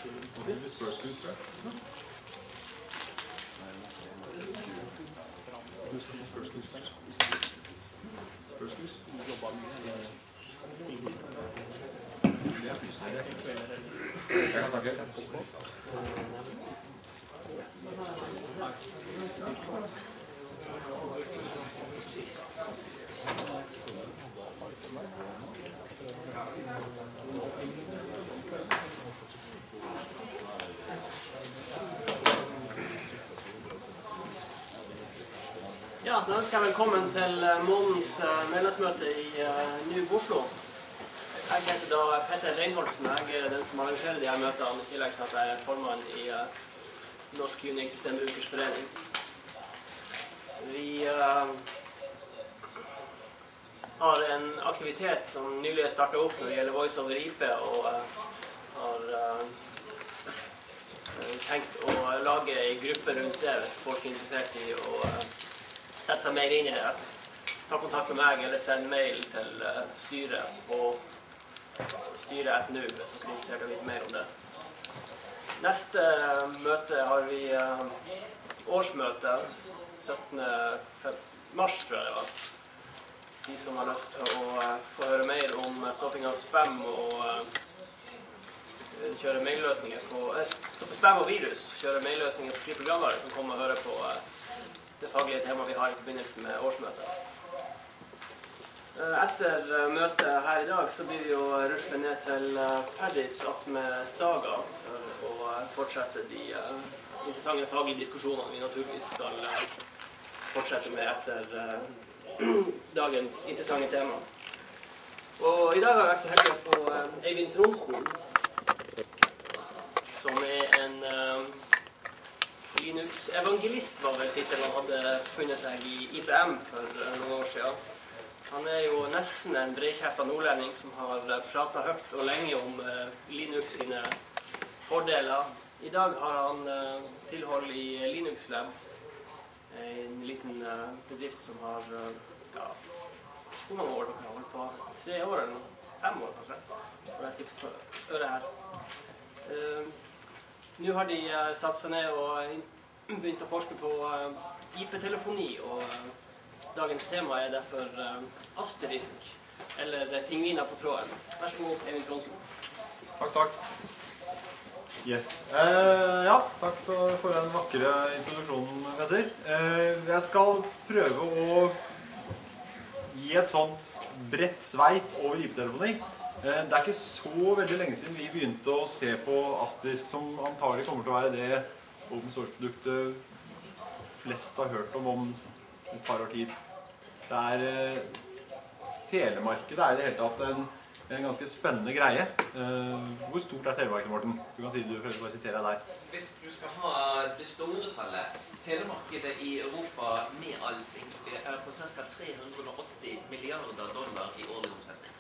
Ja, da ønsker jeg velkommen til månedens medlemsmøte i Nuuk Oslo. Jeg heter da Petter Reinholdsen. Jeg er den som arrangerer de her møtene, i tillegg til at jeg er formann i Norsk Unix Systembrukers Forening. Vi har en aktivitet som nylig startet opp når det gjelder Voice over IP, og har tenkt å lage en gruppe rundt det hvis folk er interessert i å sette seg mer inn i det. Ta kontakt med meg eller send mail til styret og styret@nuuk hvis dere er interessert i å vite mer om det. Neste møte har vi årsmøte 17. mars, tror jeg det var. De som har lyst til å få høre mer om stopping av spam og kjøre mailløsninger på stoppe spam og virus, kjøre mailløsninger på fri programvare, kan komme og høre på det faglige temaet vi har i forbindelse med årsmøtet. Etter møtet her i dag så blir vi jo ruslet ned til Paris med Saga for å fortsette de interessante faglige diskusjonene vi naturligvis skal fortsette med etter dagens interessante tema. Og i dag har jeg vært så heldig å få Eivind Tronsen, som er en Linux-evangelist, var vel tittelen han hadde funnet seg i IBM for noen år siden. Han er jo nesten en bredkjefta nordlending som har pratet høyt og lenge om Linux sine fordeler. I dag har han tilhold i Linux Labs, en liten bedrift som har, hvor mange år dere har holdt på? 3 år eller 5 år kanskje, for jeg tips på øret her. Nå har de satt seg ned og begynt å forske på IP-telefoni, og dagens tema er derfor asterisk, eller pingviner på tråden. Vær så god, Eivind Tronsen. Takk. Yes. Ja, takk for den vakre introduksjonen, Petter. Jeg skal prøve å gi et sånt bredt sveip over IP-telefoni. Det er ikke så veldig lenge siden vi begynte å se på asterisk, som antagelig kommer til å være det open source-produktet flest har hørt om et par år tid. Det er telemarkedet er i det hele tatt en ganske spennende greie. Hvor stort er telemarkedet, Morten? Du kan si det, du bare siterer deg. Hvis du skal ha det store tallet, telemarkedet i Europa med allting er på ca. 380 milliarder dollar i årlig omsetning.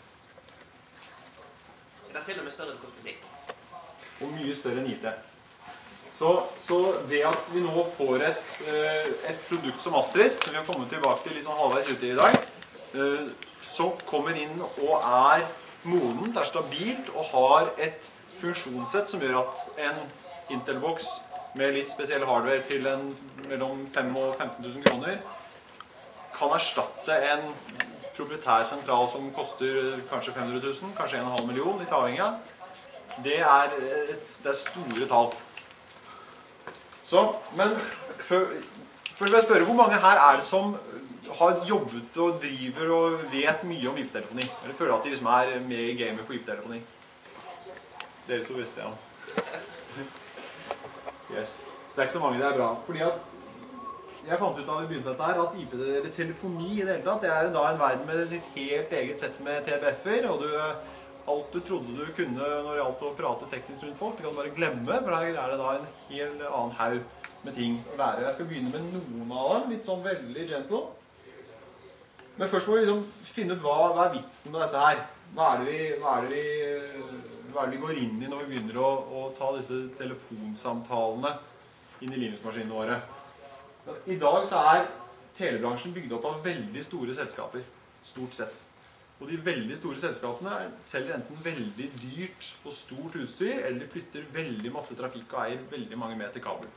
Det er til og med større enn kosmetikk. Og mye større enn IT. Så det at vi nå får et produkt som asterisk, som vi har kommet tilbake til litt sånn halvveis ute i dag, som kommer inn og er modent, er stabilt og har et funksjonssett som gjør at en Intel-boks med litt spesiell hardware til mellom 5 og 15 000 kroner kan erstatte en proprietær sentral som koster kanskje 500 000, kanskje 1,5 million, litt avhengig av. Det er store tall. Men først vil jeg spørre, hvor mange her er det som har jobbet og driver og vet mye om IP-telefoni? Eller føler at de liksom er med i gamet på IP-telefoni? Dere to visste, ja. Yes. Så det er ikke så mange, det er bra. Fordi at jeg fant ut da vi begynte med dette her, at IP, eller telefoni i det hele tatt, det er da en verden med sitt helt eget sett med TBF-er, og alt du trodde du kunne når det gjaldt å prate teknisk rundt folk, det kan du bare glemme, for her er det da en helt annen haug med ting å lære. Jeg skal begynne med noen av dem, litt sånn veldig gentle. Men først må vi liksom finne ut hva er vitsen med dette her. Hva er det vi går inn i når vi begynner å ta disse telefonsamtalene inn i Linux-maskinene våre? I dag så er telebransjen bygd opp av veldig store selskaper, stort sett. Og de veldig store selskapene selger enten veldig dyrt og stort utstyr, eller de flytter veldig masse trafikk og eier veldig mange meter kabel.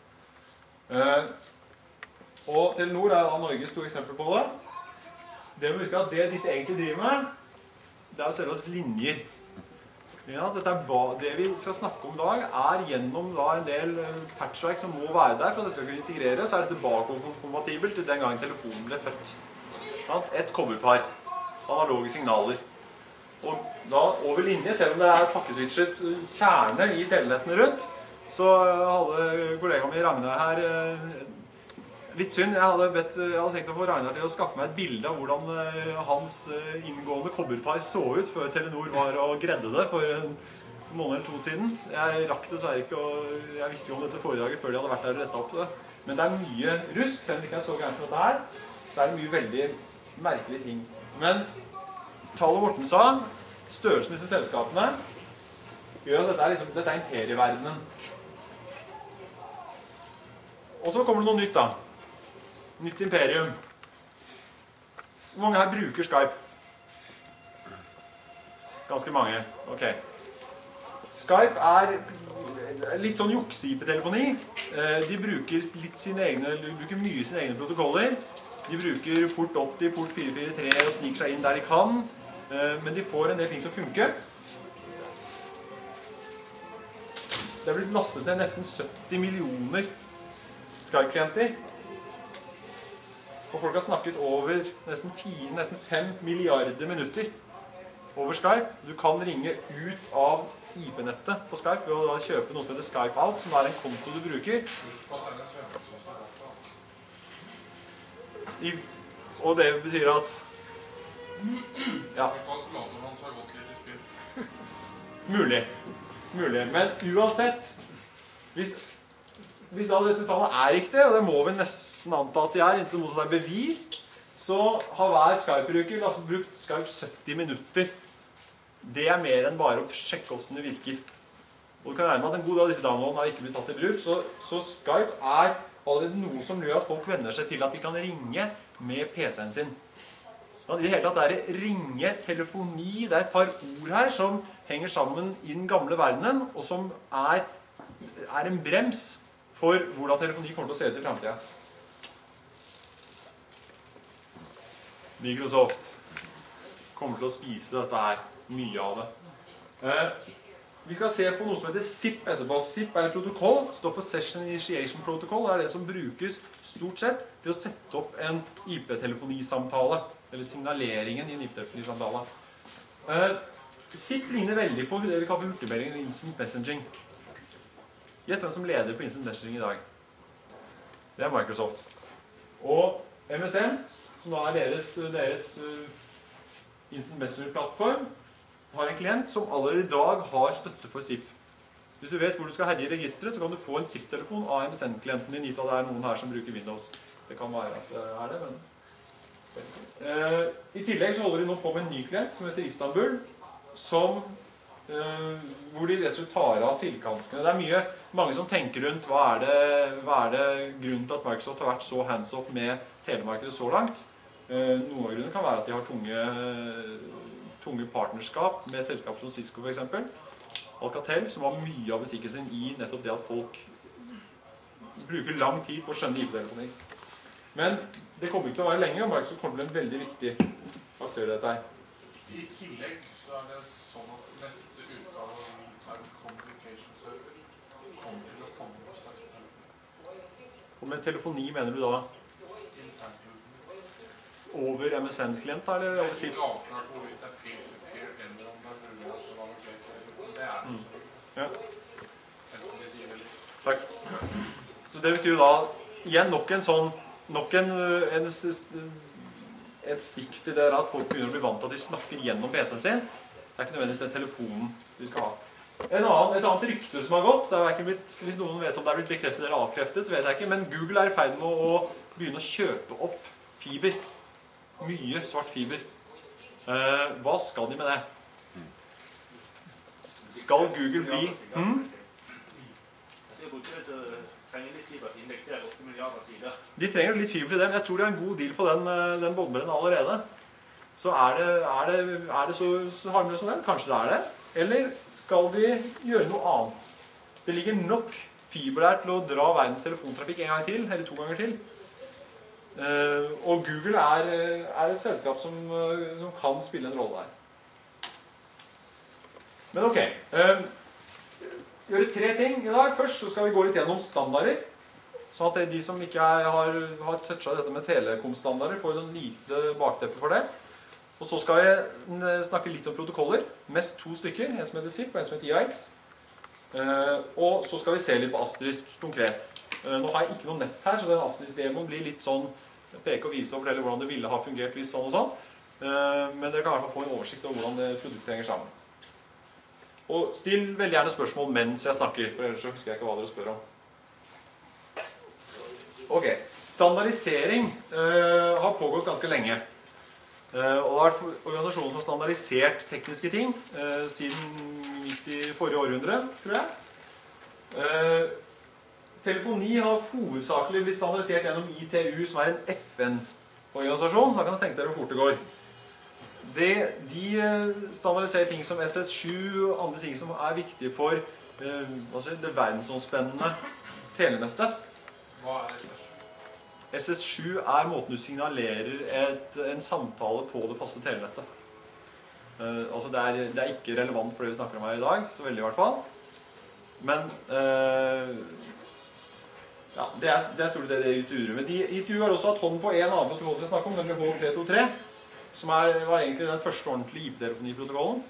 Og Telenor er da Norges store eksempel på det. Det må huske at det disse egentlig driver med, det er å selge oss linjer. Ja, det vi skal snakke om i dag er gjennom da en del patchverk som må være der for at det skal kunne integreres, så er dette bakkompatibelt til den gangen telefonen ble født. Et kobberpar, analoge signaler. Og da over linje, selv om det er pakkeswitchet kjerne i telenettene rundt, så hadde kollegaen min Ragnar her litt synd. Jeg hadde tenkt å få Ragnar til å skaffe meg et bilde av hvordan hans inngående kobberpar så ut før Telenor var og gredde det for en måned eller 2 siden. Jeg rakk dessverre ikke, og jeg visste jo om dette foredraget før de hadde vært der og rettet opp det. Men det er mye rusk, selv om det ikke er så gærent som dette her, så er det mye veldig merkelige ting. Men Thale Morten sa, størrelsen med disse selskapene gjør at dette er imperieverdenen. Og så kommer det noe nytt da. Nytt imperium. Hvor mange her bruker Skype? Ganske mange. Ok. Skype er litt sånn jukse-IP-telefoni. De bruker mye sine egne protokoller. De bruker port 80, port 443 og sniker seg inn der de kan. Men de får en del ting til å funke. Det er blitt lastet ned nesten 70 millioner Skype-klienter. Og folk har snakket over nesten 5 milliarder minutter over Skype. Du kan ringe ut av IP-nettet på Skype ved å kjøpe noe som heter Skype Out, som er en konto du bruker. Og det betyr at ja. Mulig. Men uansett, hvis da dette tallet er riktig, og det må vi nesten anta at de er, inntil noe som er bevist, så har hver Skype-bruker brukt Skype 70 minutter. Det er mer enn bare å sjekke hvordan det virker. Og du kan regne med at en god del av disse downloadene har ikke blitt tatt i bruk, så Skype er allerede noe som gjør at folk venner seg til at de kan ringe med PC-en sin. I det hele tatt er det ringe, telefoni, det er et par ord her som henger sammen i den gamle verdenen, og som er en brems for hvordan telefoni kommer til å se ut i fremtiden. Microsoft kommer til å spise dette her, mye av det. Vi skal se på noe som heter SIP etterpå. SIP er en protokoll, står for Session Initiation Protocol. Det er det som brukes stort sett til å sette opp en IP-telefonisamtale, eller signaleringen i en IP-telefonisamtale. SIP ligner veldig på det vi kaller for hurtigmelding eller instant messaging. Gjett hvem som leder på instant messaging i dag. Det er Microsoft. Og MSN, som da er deres instant messaging-plattform, har en klient som allerede i dag har støtte for SIP. Hvis du vet hvor du skal herje i registeret, så kan du få en SIP-telefon av MSN-klienten din, gitt at det er noen her som bruker Windows. Det kan være at det er det, men... I tillegg så holder de nå på med en ny klient som heter Istanbul, hvor de rett og slett tar av silkehanskene. Det er mange som tenker rundt hva er det grunnen til at Microsoft har vært så hands-off med telemarkedet så langt. Noen av grunnene kan være at de har tunge partnerskap med selskaper som Cisco for eksempel. Alcatel, som har mye av butikken sin i nettopp det at folk bruker lang tid på å skjønne IP-telefoner. Men det kommer ikke til å være lenge, og Microsoft kommer til å bli en veldig viktig aktør i dette her. I tillegg så er det sånn at neste utgave av Real-Time Communication Server kommer til å komme på slags. Og med telefoni mener du da? Over MSN-klient, eller over SIP? Det er ikke avklart hvorvidt det er peer-to-peer eller om det er mulig også da det er det så. Ja. Det sier vel litt. Takk. Så det betyr jo da, igjen et stikk til det at folk begynner å bli vant til at de snakker gjennom PC-en sin. Det er ikke nødvendigvis den telefonen de skal ha. Et annet rykte som har gått, det er ikke blitt, hvis noen vet om det er blitt bekreftet eller avkreftet, så vet jeg ikke, men Google er i ferd med å begynne å kjøpe opp fiber. Mye svart fiber. Hva skal de med det? Skal Google bli... De trenger litt fiber til det, men jeg tror de har en god deal på den båndbredden allerede. så så harmløst som det. Kanskje det er det. Eller skal de gjøre noe annet? Det ligger nok fiber der til å dra verdens telefontrafikk en gang til, eller 2 ganger til. Og Google er et selskap som kan spille en rolle her. Men ok, gjøre 3 ting i dag. Først så skal vi gå litt gjennom standarder, sånn at de som ikke har touchet dette med telekom-standarder får en lite bakteppe for det. Og så skal jeg snakke litt om protokoller, mest 2 stykker, en som heter ZIP og en som heter IAX. Og så skal vi se litt på asterisk konkret. Nå har jeg ikke noe nett her, så den asterisk-demoen blir litt sånn peke og vise og fortelle hvordan det ville ha fungert hvis sånn og sånn. Men dere kan i hvert fall få en oversikt over hvordan det produktet henger sammen. Og still veldig gjerne spørsmål mens jeg snakker, for ellers så husker jeg ikke hva dere spør om. Ok, standardisering har pågått ganske lenge. Og det har vært organisasjoner som har standardisert tekniske ting siden midt i forrige århundre, tror jeg. Telefoni har hovedsakelig blitt standardisert gjennom ITU, som er en FN-organisasjon. Da kan jeg tenke dere hvor fort det går. De standardiserer ting som SS7 og andre ting som er viktige for det verdensomspennende telenettet. Hva er SS7? SS7 er måten du signalerer en samtale på det faste telenettet. Det er ikke relevant for det vi snakker om her i dag, så veldig i hvert fall. Men ja, det er stort det ITU gjør. Men ITU har også hatt hånd på en annen protokoll til å snakke om, nemlig H323, som var egentlig den første ordentlige IP-telefoniprotokollen.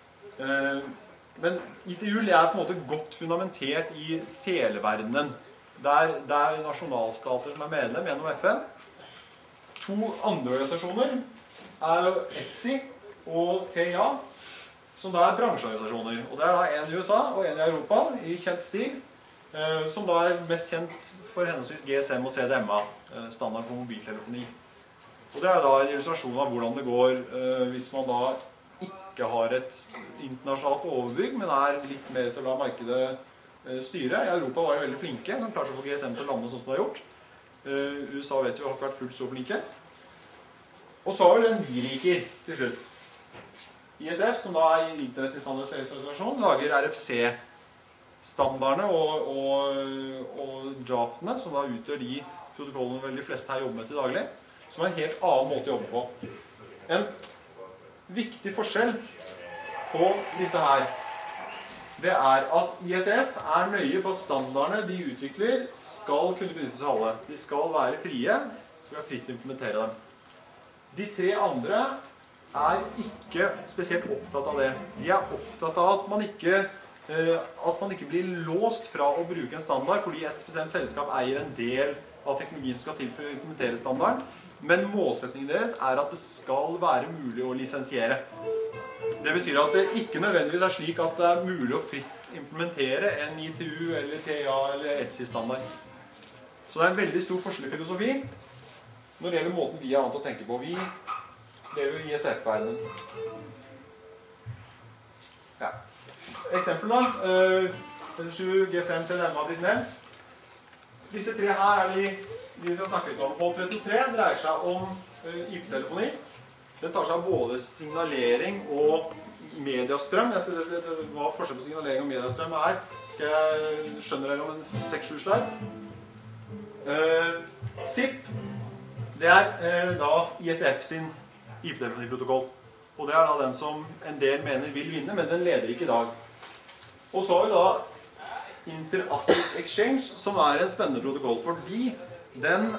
Men ITU er på en måte godt fundamentert i televerdenen. Det er nasjonalstater som er medlem gjennom FN. 2 andre organisasjoner er ETSI og TIA, som da er bransjeorganisasjoner. Og det er da en i USA og en i Europa, i kjent stil, som da er mest kjent for henholdsvis GSM og CDMA, standard for mobiltelefoni. Og det er da en illustrasjon av hvordan det går hvis man da ikke har et internasjonalt overbygg, men er litt mer til å la markedet styre. I Europa var de veldig flinke, som klarte å få GSM til å lande sånn som det har gjort. USA vet jo har ikke vært fullt så flinke. Og så har vi den vi liker til slutt. IETF, som da er Internetts standardiseringsorganisasjon, lager RFC-standardene og draftene, som da utgjør de protokollene vel de fleste her jobber med til daglig, som er en helt annen måte å jobbe på. En viktig forskjell på disse her, det er at IETF er nøye på standardene de utvikler skal kunne benyttes av alle. De skal være frie, så vi har fritt til å implementere dem. De 3 andre er ikke spesielt opptatt av det. De er opptatt av at man ikke blir låst fra å bruke en standard, fordi et bestemt selskap eier en del av teknologien som skal til for å implementere standarden. Men målsetningen deres er at det skal være mulig å lisensiere. Det betyr at det ikke nødvendigvis er slik at det er mulig å fritt implementere en ITU eller TA eller ETSI-standard. Så det er en veldig stor forskjell i filosofi når det gjelder måten vi er vant til å tenke på. Vi lever i IETF-verdenen. Ja. Eksempel da. SS7, GSM, CDMA har blitt nevnt. Disse 3 her er de vi skal snakke litt om. H323 dreier seg om IP-telefoni. Den tar seg av både signalering og mediastrøm. Hva forskjell på signalering og mediastrøm er, skal jeg skjønne dere om en 6-7 slides. ZIP, det er da IETF sin IP-telefoniprotokoll. Og det er da den som en del mener vil vinne, men den leder ikke i dag. Og så har vi da Inter-Asterisk Exchange, som er en spennende protokoll, fordi den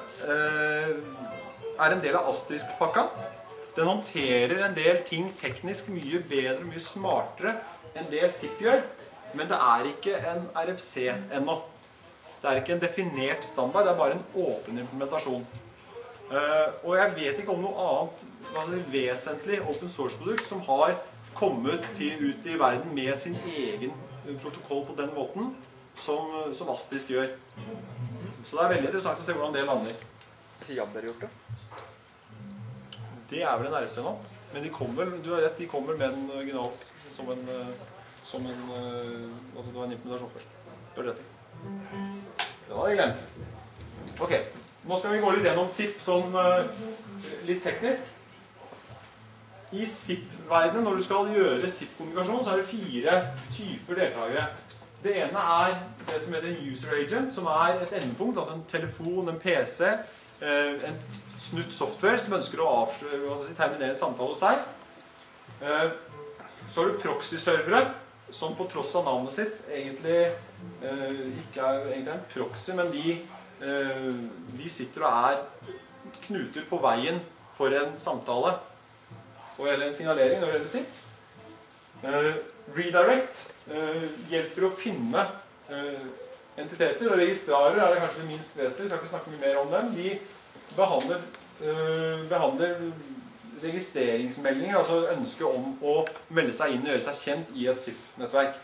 er en del av asterisk-pakka. Den håndterer en del ting teknisk mye bedre, mye smartere enn det ZIP gjør, men det er ikke en RFC ennå. Det er ikke en definert standard, det er bare en åpen implementasjon. Og jeg vet ikke om noe annet vesentlig open source-produkt som har kommet ut i verden med sin egen protokoll på den måten som asterisk gjør. Så det er veldig interessant å se hvordan det lander. Har Jabber gjort det? Det er vel en RFC nå. Men de kommer, du har rett, de kommer med den originalt som en altså det var en implementasjon først. Du har rett i. Det hadde jeg glemt. Ok, nå skal vi gå litt gjennom ZIP sånn litt teknisk. I SIP-verdenen, når du skal gjøre SIP-kommunikasjon, så er det 4 typer deltakere. Det ene er det som heter en user agent, som er et endepunkt, altså en telefon, en PC, en snutt software som ønsker å terminere en samtale hos deg. Så har du proxy-servere, som på tross av navnet sitt egentlig ikke er egentlig en proxy, men de sitter og er knuter på veien for en samtale eller en signalering når det gjelder SIP. Redirect hjelper å finne entiteter, og registrarer er det kanskje det minst vesentlige, jeg skal ikke snakke mye mer om dem. De behandler registreringsmeldinger, altså ønske om å melde seg inn og gjøre seg kjent i et SIP-nettverk.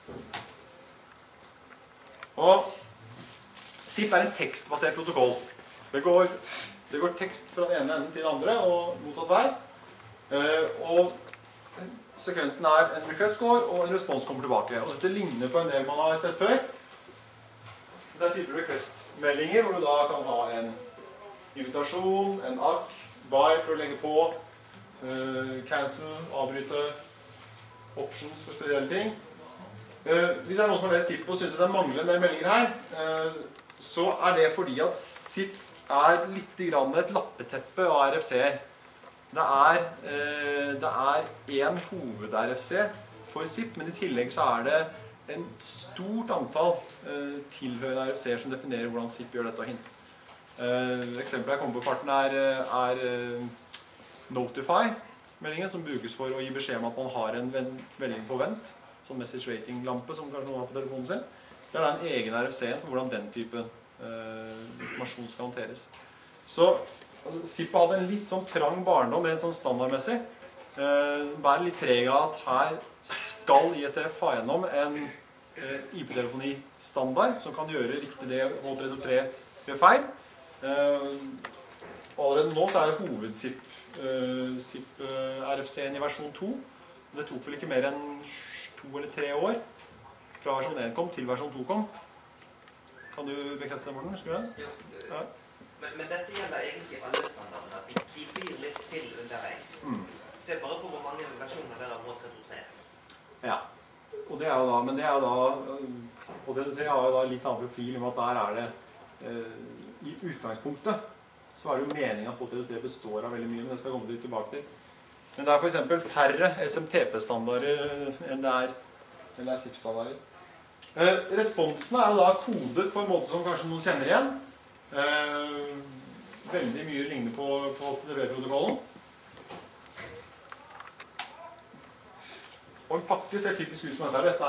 Og SIP er en tekstbasert protokoll. Det går tekst fra den ene enden til den andre, og motsatt vei. Og sekvensen er en request går, og en respons kommer tilbake. Og dette ligner på en del man har sett før. Det er typer request-meldinger, hvor du da kan ha en invitasjon, en ACK, buy for å legge på, cancel, avbryte, options for spesielle ting. Hvis det er noen som har lest SIP og synes det mangler en del meldinger her, så er det fordi at SIP er litt grann et lappeteppe av RFC-er. Det er en hoved-RFC for SIP, men i tillegg så er det en stort antall tilhørende RFC-er som definerer hvordan SIP gjør dette og hint. Eksempelet jeg kommer på farten er Notify-meldingen, som brukes for å gi beskjed om at man har en melding på vent, som message rating-lampe som kanskje noen har på telefonen sin. Det er en egen RFC for hvordan den type informasjon skal håndteres. Så SIP hadde en litt sånn trang barndom, rent sånn standardmessig. Bærer litt preg av at her skal IETF ha gjennom en IP-telefoni-standard som kan gjøre riktig det H323 gjør feil. Allerede nå så er det hoved-SIP RFC-en i versjon 2. Det tok vel ikke mer enn 2 eller 3 år fra versjon 1 kom til versjon 2 kom. Kan du bekrefte det, Morten? Husker du det? Ja. Men dette gjelder egentlig alle standardene, at de blir litt til underveis. Se bare på hvor mange versjoner der av H323. Ja, og det er jo da, men det er jo da, H323 har jo da litt annen profil om at der er det, i utgangspunktet, så er det jo meningen at H323 består av veldig mye, men det skal komme tilbake til. Men det er for eksempel færre SMTP-standarder enn det er SIP-standarder. Responsene er jo da kodet på en måte som kanskje noen kjenner igjen. Veldig mye ligner på HTTP-protokollen. Og en pakke ser typisk ut som dette. Dette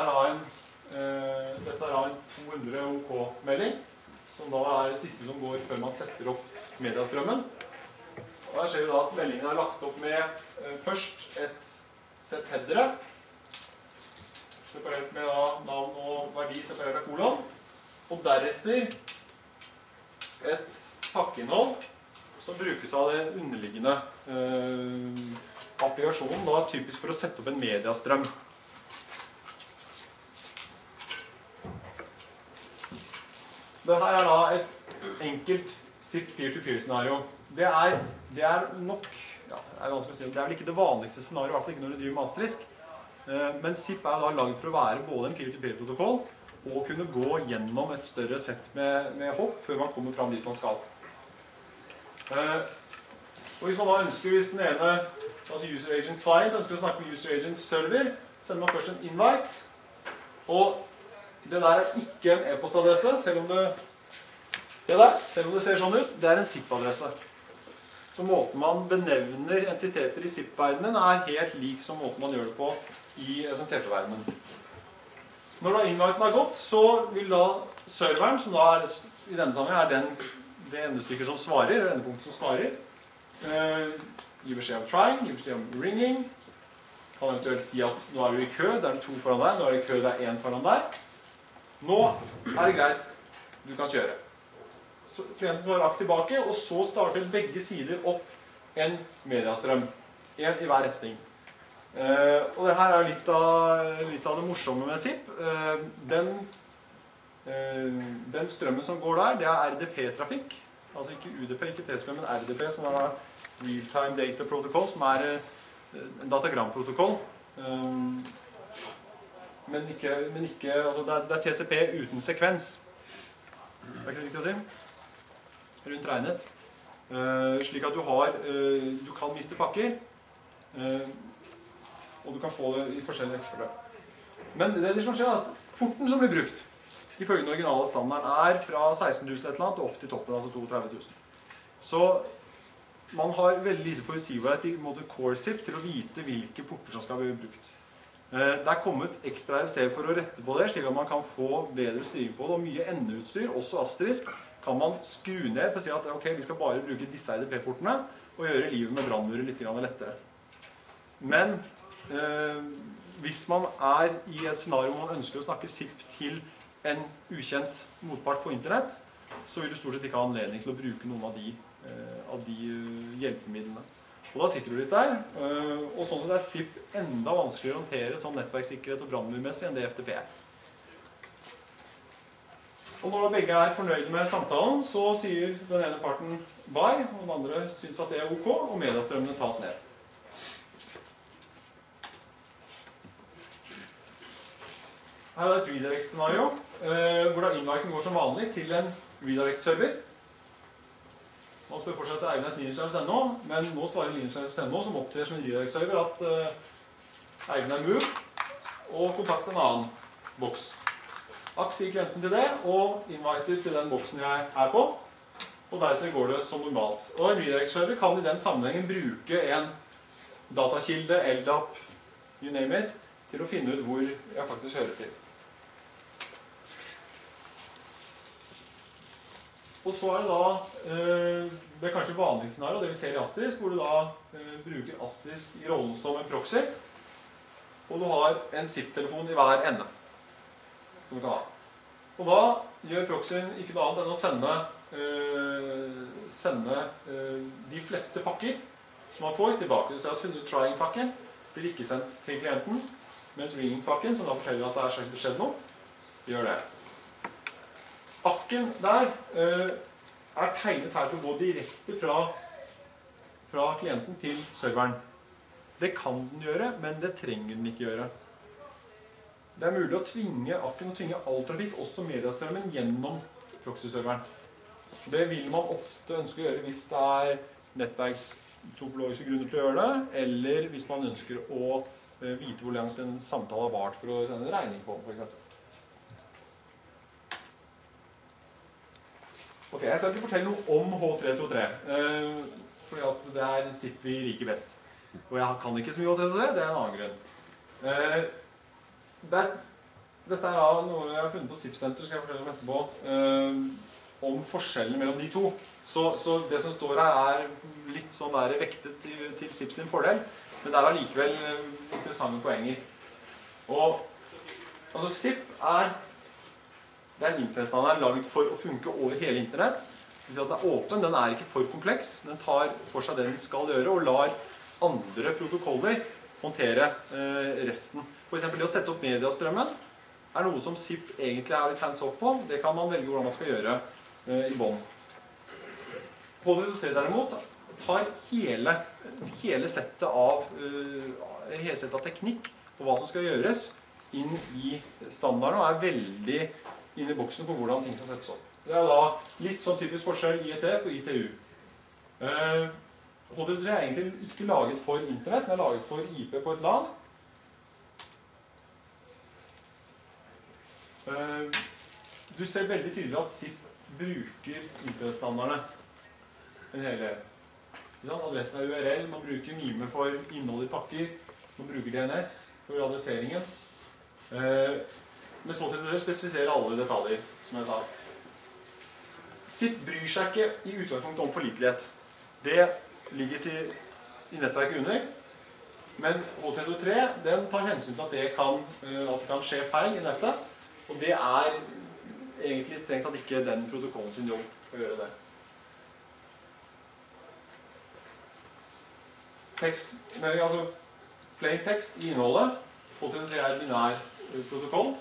er en 200 OK-melding, som da er det siste som går før man setter opp mediastrømmen. Og her ser vi da at meldingen er lagt opp med først et sett headere, separert med navn og verdi separert av kolon, og deretter et pakkeinnhold som brukes av det underliggende applikasjonen, da typisk for å sette opp en mediastrøm. Dette er da et enkelt SIP peer-to-peer-scenario. Det er nok, ja, det er vanskelig å si, det er vel ikke det vanligste scenario, i hvert fall ikke når du driver med asterisk. Men SIP er da laget for å være både en peer-to-peer-protokoll og kunne gå gjennom et større sett med hopp før man kommer fram dit man skal. Og hvis man da ønsker, hvis den ene, altså user agent client, ønsker å snakke med user agent server, sender man først en invite, og det der er ikke en e-postadresse, selv om det ser sånn ut, det er en SIP-adresse. Så måten man benevner entiteter i SIP-verdenen er helt lik som måten man gjør det på i SMTP-verdenen. Når da inviten har gått, så vil da serveren, som da er, i denne sammenheng er det endestykket som svarer, eller endepunktet som svarer, gi beskjed om trying, gi beskjed om ringing, kan eventuelt si at nå er du i kø, det er 2 foran deg, nå er det i kø, det er 1 foran deg. Nå er det greit, du kan kjøre. Så klienten svarer akk tilbake, og så starter begge sider opp en mediastrøm, en i hver retning. Og det her er litt av det morsomme med SIP. Den strømmen som går der, det er RDP-trafikk. Altså ikke UDP, ikke TCP, men RDP, som er Real-Time Data Protocol, som er en datagramprotokoll. Men ikke altså det er TCP uten sekvens. Det er ikke riktig å si. Rundt regnet. Slik at du kan miste pakker, og du kan få det i forskjellige rekkefølge. Men det som skjer er at porten som blir brukt, ifølge den originale standarden, er fra 16 000 et eller annet og opp til toppen, altså 32 000. Så man har veldig lite forutsigbarhet i core SIP til å vite hvilke porter som skal bli brukt. Det er kommet ekstra RFC for å rette på det, slik at man kan få bedre styring på det, og mye endeutstyr, også asterisk, kan man skru ned for å si at ok, vi skal bare bruke disse IDP-portene og gjøre livet med brannmurer litt lettere. Men hvis man er i et scenario hvor man ønsker å snakke SIP til en ukjent motpart på internett, så vil du stort sett ikke ha anledning til å bruke noen av de hjelpemidlene. Og da sitter du litt der, og sånn sett er SIP enda vanskeligere å håndtere som nettverkssikkerhet og brannmurmessig enn det FTP er. Og når begge er fornøyde med samtalen, så sier den ene parten bye, og den andre synes at det er ok, og mediastrømmene tas ned. Her er det et redirect-scenario, hvor da inviten går som vanlig til en redirect-server. Man spør fortsatt til Eivind Lineage.no, men nå svarer Lineage.no, som opptrer som en redirect-server, at Eivind er move, og kontakt en annen boks. Akk sier klienten til det, og inviter til den boksen jeg er på, og deretter går det som normalt. Og en redirect-server kan i den sammenhengen bruke en datakilde, LDAP, you name it, til å finne ut hvor jeg faktisk hører til. Og så er det da det er kanskje vanligste scenario, det vi ser i Asterisk, hvor du da bruker Asterisk i rollen som en proxy, og du har en SIP-telefon i hver ende, som du kan ha. Og da gjør proxyen ikke noe annet enn å sende de fleste pakker som man får tilbake. Du ser at trying-pakken blir ikke sendt til klienten, mens ringing-pakken, som da forteller at det er skjedd noe, gjør det. Akken der er tegnet her for å gå direkte fra klienten til serveren. Det kan den gjøre, men det trenger den ikke gjøre. Det er mulig å tvinge akken og tvinge all trafikk, også mediastrømmen, gjennom proxy-serveren. Det vil man ofte ønske å gjøre hvis det er nettverkstopologiske grunner til å gjøre det, eller hvis man ønsker å vite hvor langt en samtale har vart for å sende en regning på den, for eksempel. Ok, jeg skal ikke fortelle noe om H323, fordi at det er SIP vi liker best. Og jeg kan ikke så mye H323, det er en annen grunn. Dette er da noe jeg har funnet på SIP-senter, skal jeg fortelle om etterpå, om forskjellen mellom de to. Så det som står her er litt sånn der vektet til SIP sin fordel, men det er allikevel interessante poenger. Og altså SIP det er en internettstandard laget for å funke over hele internett. Det vil si at den er åpen, den er ikke for kompleks, den tar for seg det den skal gjøre, og lar andre protokoller håndtere resten. For eksempel det å sette opp mediastrømmen er noe som SIP egentlig er litt hands-off på. Det kan man velge hvordan man skal gjøre i bånd. H323 derimot tar hele settet av teknikk og hva som skal gjøres inn i standarden, og er veldig inn i boksen på hvordan ting skal settes opp. Det er da litt sånn typisk forskjell IETF og ITU. H323 er egentlig ikke laget for internett, den er laget for IP på et LAN. Du ser veldig tydelig at SIP bruker internettstandardene en hel del. Adressen er URL, man bruker MIME for innhold i pakker, man bruker DNS for adresseringen. Men H323 spesifiserer alle detaljer, som jeg sa. SIP bryr seg ikke i utgangspunktet om pålitelighet. Det ligger i nettverket under, mens H323 den tar hensyn til at det kan skje feil i nettet, og det er egentlig strengt tatt ikke den protokollen sin jobb å gjøre det. Tekstmelding, altså plain text i innholdet. H323 er binær protokoll.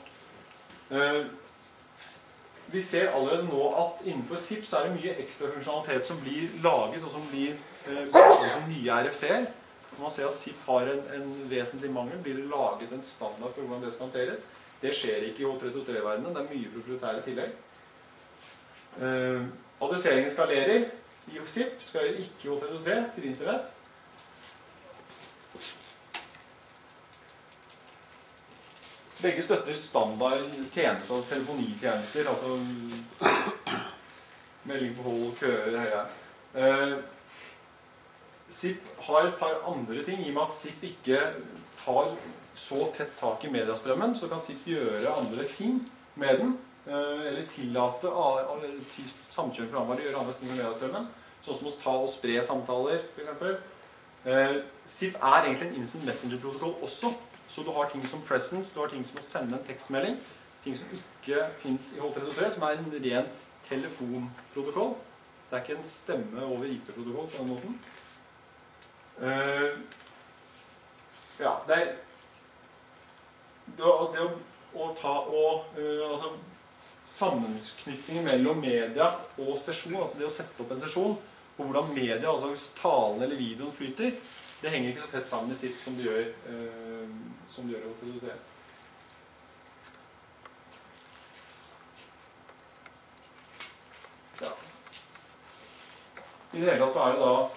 Vi ser allerede nå at innenfor SIP så er det mye ekstra funksjonalitet som blir laget, og som blir som nye RFC-er, når man ser at SIP har en vesentlig mangel, blir det laget en standard for hvordan det skal håndteres. Det skjer ikke i H323-verdenen, det er mye proprietære tillegg. Adresseringen skalerer i SIP, skalerer ikke i H323 til internett. Begge støtter standard tjenester, altså telefonitjenester, altså melding på hold, køer, høye. SIP har et par andre ting, i og med at SIP ikke tar så tett tak i mediastrømmen, så kan SIP gjøre andre ting med den, eller tillate samkjørende programmer å gjøre andre ting med mediastrømmen, sånn som å ta og spre samtaler, for eksempel. SIP er egentlig en instant messenger-protokoll også, så du har ting som presence, du har ting som å sende en tekstmelding, ting som ikke finnes i H323, som er en ren telefonprotokoll. Det er ikke en stemme over IP-protokoll på den måten. Ja, det er det å ta og altså sammenknytningen mellom media og sesjon, altså det å sette opp en sesjon, og hvordan media, altså talen eller videoen flyter, det henger ikke så tett sammen i SIP som det gjør i H323. Ja. I det hele tatt så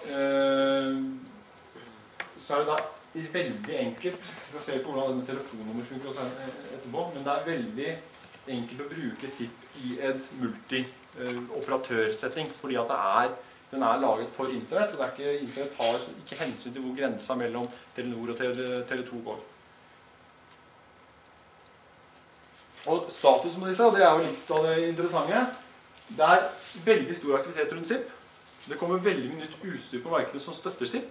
er det da veldig enkelt. Jeg skal se på hvordan denne telefonnummer funker også etterpå, men det er veldig enkelt å bruke SIP i et multi-operatørsetting, fordi at den er laget for internett, og internett har ikke hensyn til hvor grensa mellom Telenor og Tele2 går. Og status med disse, og det er jo litt av det interessante, det er veldig stor aktivitet rundt SIP. Det kommer veldig mye nytt utstyr på markedet som støtter SIP.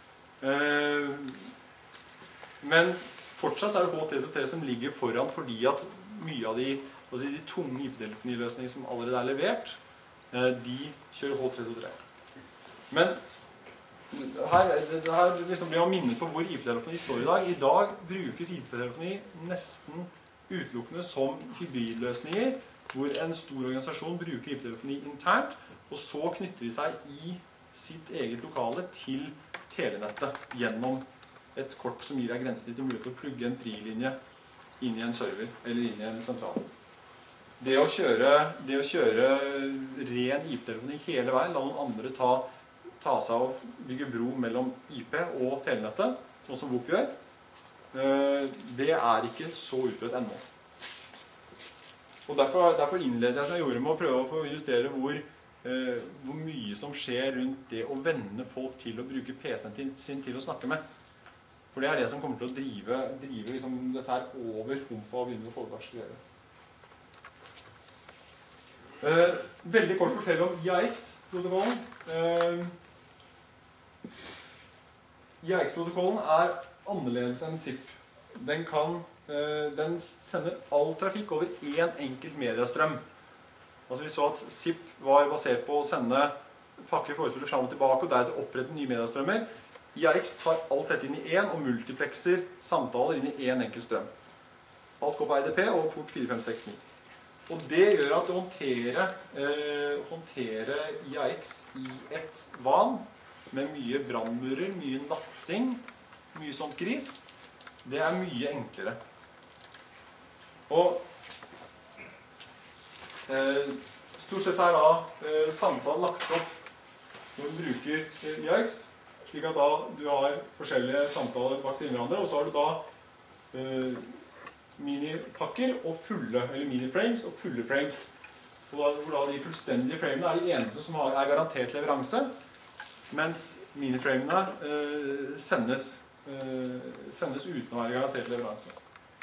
Men fortsatt er det H323 som ligger foran, fordi at mye av de tunge IP-telefoniløsningene som allerede er levert, de kjører H323. Men her liksom blir man minnet på hvor IP-telefoni står i dag. I dag brukes IP-telefoni nesten utelukkende som hybridløsninger, hvor en stor organisasjon bruker IP-telefoni internt, og så knytter de seg i sitt eget lokale til telenettet gjennom et kort som gir deg grensesnitt og mulighet til å plugge en prilinje inn i en server eller inn i en sentral. Det å kjøre ren IP-telefoni hele veien, la noen andre ta seg av å bygge bro mellom IP og telenettet, sånn som VOP gjør, det er ikke så utbredt ennå. Og derfor innleder jeg som jeg gjorde med å prøve å få illustrere hvor mye som skjer rundt det å vende folk til å bruke PC-en sin til å snakke med. For det er det som kommer til å drive liksom dette her over humpa og begynne å få det akselere. Veldig kort fortelle om IAX-protokollen. IAX-protokollen er annerledes enn SIP. Den sender all trafikk over én enkelt mediestrøm. Altså vi så at SIP var basert på å sende pakker forespiller frem og tilbake, og deretter opprette nye mediestrømmer. IAX tar alt dette inn i én og multiplexer samtaler inn i én enkelt strøm. Alt går på IDP og port 4569. Og det gjør at å håndtere IAX i et van med mye brannmurer, mye natting, mye sånt gris, det er mye enklere. Og stort sett er da samtalen lagt opp når du bruker IAX, slik at da du har forskjellige samtaler bak til hverandre, og så har du da minipakker og fulle, eller miniframes og fulle frames. Hvor da de fullstendige framene er de eneste som er garantert leveranse, mens miniframene sendes uten å være garantert leveranse.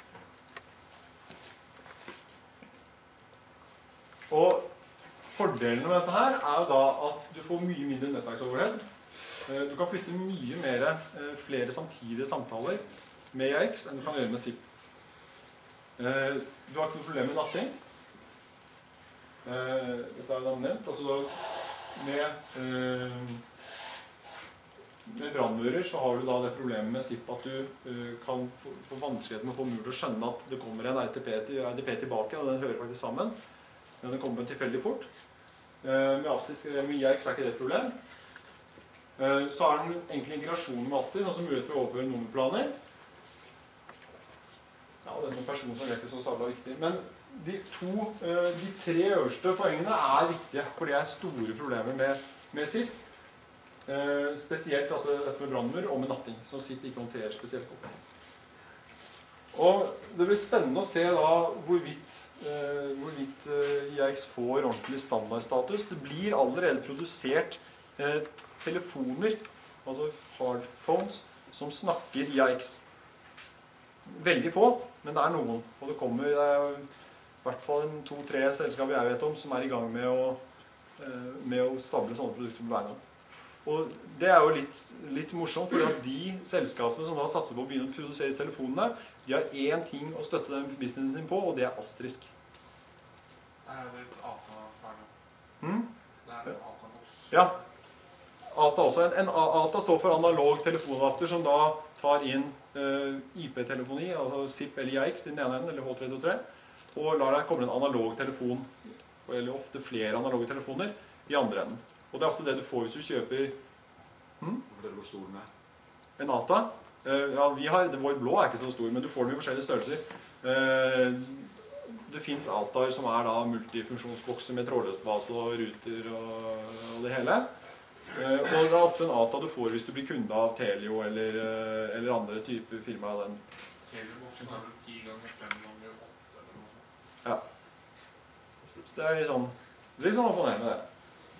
Og fordelene med dette her er jo da at du får mye mindre nettverksoverhead. Du kan flytte mye flere samtidige samtaler med IAX enn du kan gjøre med SIP. Du har ikke noe problem med natting. Dette er da nevnt. Altså med brannmurer så har du da det problemet med SIP at du kan få vanskelighet med å få mur til å skjønne at det kommer en IDP tilbake, og den hører faktisk sammen. Men den kommer på en tilfeldig port. Med IAX er ikke det et problem. Så har den enkel integrasjon med ASTRI, sånn som mulighet for å overføre nummerplaner. Ja, det er noen personer som er ikke så sabla viktig. Men de tre øverste poengene er viktige, for det er store problemer med SIP. Spesielt dette med brannmur og med natting, som SIP ikke håndterer spesielt godt. Og det blir spennende å se da hvorvidt IAX får ordentlig standardstatus. Det blir allerede produsert telefoner, altså hardphones, som snakker IAX. Veldig få, men det er noen. Og det kommer i hvert fall 2-3 selskaper jeg vet om som er i gang med å stable sånne produkter på veien. Og det er jo litt morsomt, for at de selskapene som da satser på å begynne å produsere telefonene, de har én ting å støtte den businessen sin på, og det er asterisk. Er det et ATA-ferdig? Det er et ATA-boks. Ja. ATA også. ATA står for analog telefonadapter, som da tar inn IP-telefoni, altså SIP eller IAX i den ene enden, eller H323, og lar deg koble en analog telefon, eller ofte flere analoge telefoner, i andre enden. Og det er ofte det du får hvis du kjøper Hvor stor den er? en ATA. Ja, vår blå er ikke så stor, men du får den i forskjellige størrelser. Det finnes ATAer som er da multifunksjonsbokser med trådløsbase og ruter og det hele. Og det er ofte en ATA du får hvis du blir kunde av Telio eller andre typer firma av den. Telio-boksen er vel 10 ganger 5 ganger 8 eller noe. Ja. Så det er litt sånn opp og ned med det.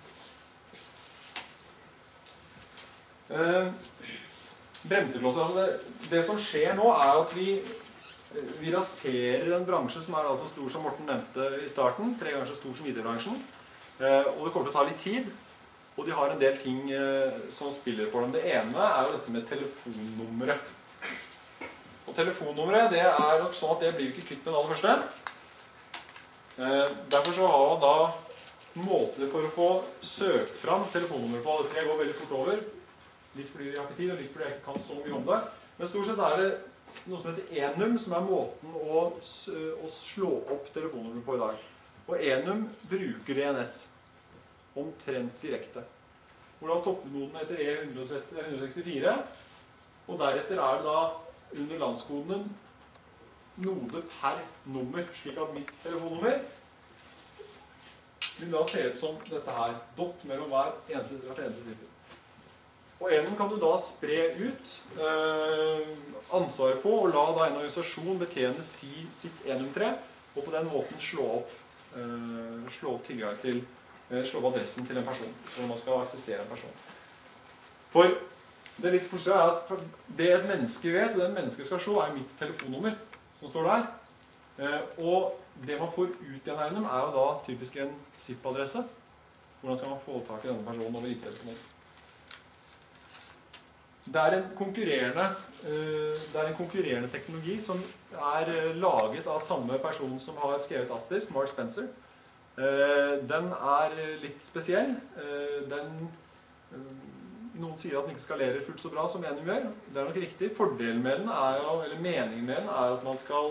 Bremseklosser, altså det som skjer nå er at vi raserer en bransje som er så stor som Morten nevnte i starten, 3 ganger så stor som IT-bransjen, og det kommer til å ta litt tid, og de har en del ting som spiller for dem. Det ene er jo dette med telefonnummeret. Og telefonnummeret, det er nok sånn at det blir ikke kvitt med det aller første. Derfor så har man da måter for å få søkt fram telefonnummeret på. Det skal jeg gå veldig fort over. Litt fordi jeg har ikke tid, og litt fordi jeg ikke kan så mye om det. Men stort sett er det noe som heter enum, som er måten å slå opp telefonnummeret på i dag. Og enum bruker DNS omtrent direkte. Hvor da toppnoden heter E164, og deretter er det da under landskodene node per nummer, slik at mitt telefonnummer vil da se ut som dette her, dot mellom hvert eneste siffer. Og enum kan du da spre ut ansvaret på, og la da en organisasjon betjene sitt enum-tre, og på den måten slå opp tilgang til, slå opp adressen til en person, hvor man skal aksessere en person. For det litt plutselig er at det et menneske vet, og det et menneske skal slå, er mitt telefonnummer som står der. Og det man får ut i en enum er jo da typisk en SIP-adresse. Hvordan skal man få tak i denne personen over IP-telefonen? Det er en konkurrerende teknologi som er laget av samme person som har skrevet Asterisk, Mark Spencer. Den er litt spesiell. Noen sier at den ikke skalerer fullt så bra som enum gjør. Det er nok riktig. Fordelen med den eller meningen med den er at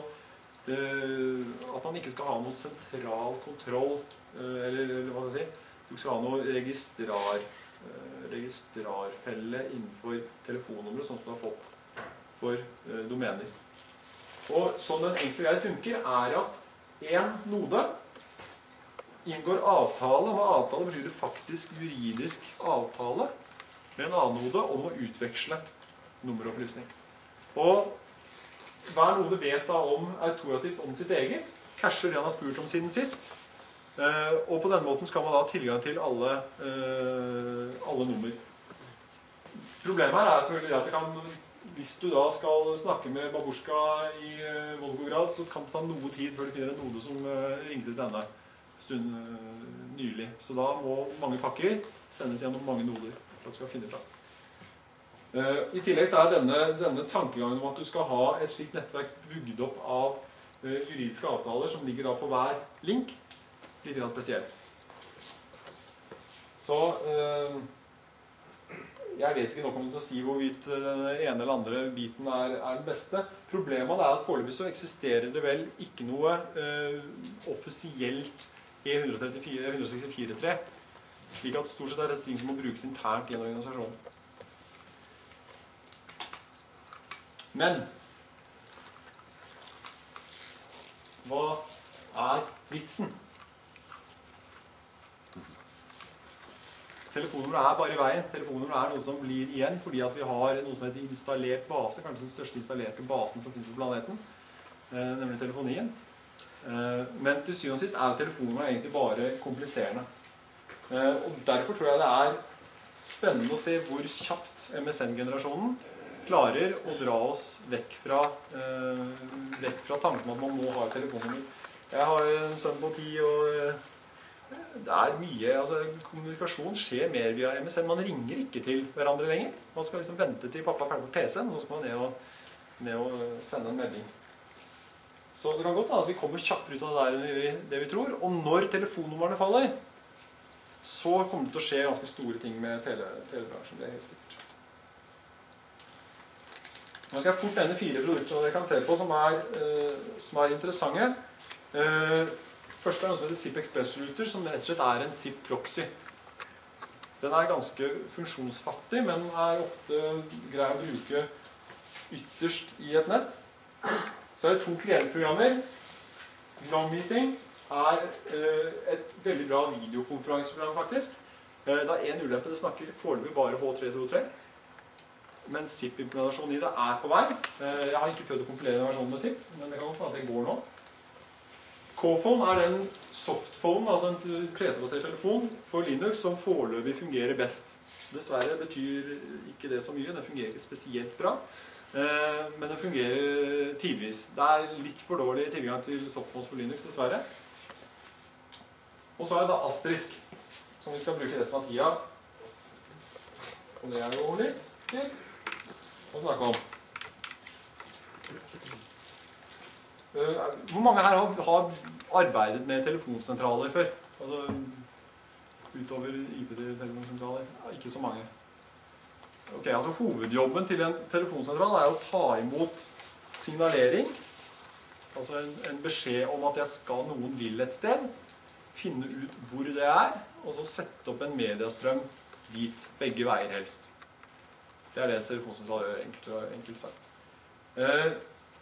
man ikke skal ha noen sentral kontroll, eller hva skal jeg si, du skal ha noe registrarfelle innenfor telefonnummeret, sånn som du har fått for domener. Og sånn den enkle greia funker, er at en node inngår avtale, og med avtale betyr det faktisk juridisk avtale med en annen node om å utveksle nummeropplysning. Og hver node vet da autorativt om sitt eget, casher det han har spurt om siden sist, og på denne måten skal man da ha tilgang til alle nummer. Problemet her er selvfølgelig at hvis du da skal snakke med Babushka i Volgograd, så kan det ta noe tid før du finner en node som ringte til denne stund nylig. Så da må mange pakker sendes gjennom mange noder for at du skal finne fram. I tillegg så er denne tankegangen om at du skal ha et slikt nettverk bygd opp av juridiske avtaler som ligger da på hver link, litt spesiell. Så jeg vet ikke nok om det til å si hvorvidt den ene eller andre biten er den beste. Problemet er at foreløpig så eksisterer det vel ikke noe offisielt E164-3, slik at stort sett er det ting som må brukes internt i en organisasjon. Men hva er vitsen? Telefonnummeret er bare i veien. Telefonnummeret er noe som blir igjen fordi at vi har noe som heter installert base, kanskje den største installerte basen som finnes på planeten, nemlig telefonien. Men til syvende og sist er telefonnummeret egentlig bare kompliserende. Og derfor tror jeg det er spennende å se hvor kjapt MSN-generasjonen klarer å dra oss vekk fra tanken om at man må ha et telefonnummer. Jeg har en sønn på 10, og det er mye, altså kommunikasjon skjer mer via MSN. Man ringer ikke til hverandre lenger. Man skal liksom vente til pappa er ferdig på PC-en, og så skal man ned og sende en melding. Så det kan godt være at vi kommer kjappere ut av det der enn det vi tror. Og når telefonnumrene faller, så kommer det til å skje ganske store ting med telebransjen. Det er helt sikkert. Nå skal jeg fort nevne 4 produkter som dere kan se på som er interessante. Først er noe som heter Zip Express Router, som rett og slett er en Zip Proxy. Den er ganske funksjonsfattig, men er ofte grei å bruke ytterst i et nett. Så er det 2 klientprogrammer. Long Meeting er et veldig bra videokonferanseprogram, faktisk. Det er en ulempe, det snakker foreløpig bare H323. Men Zip-implementasjonen i det er på vei. Jeg har ikke prøvd å kompilere versjonen med Zip, men det kan godt være at det går nå. K-phone er den softphone, altså en PC-basert telefon for Linux som foreløpig fungerer best. Dessverre betyr ikke det så mye, den fungerer ikke spesielt bra, men den fungerer tidvis. Det er litt for dårlig tilgang til softphones for Linux, dessverre. Og så er det da Asterisk, som vi skal bruke resten av tida. Og det er jo litt til å snakke om. Hvor mange her har arbeidet med telefonsentraler før? Altså utover IP-telefonsentraler? Ja, ikke så mange. Ok, altså hovedjobben til en telefonsentral er å ta imot signalering, altså en beskjed om at noen vil et sted, finne ut hvor det er, og så sette opp en mediastrøm dit, begge veier helst. Det er det en telefonsentral gjør, enkelt sagt.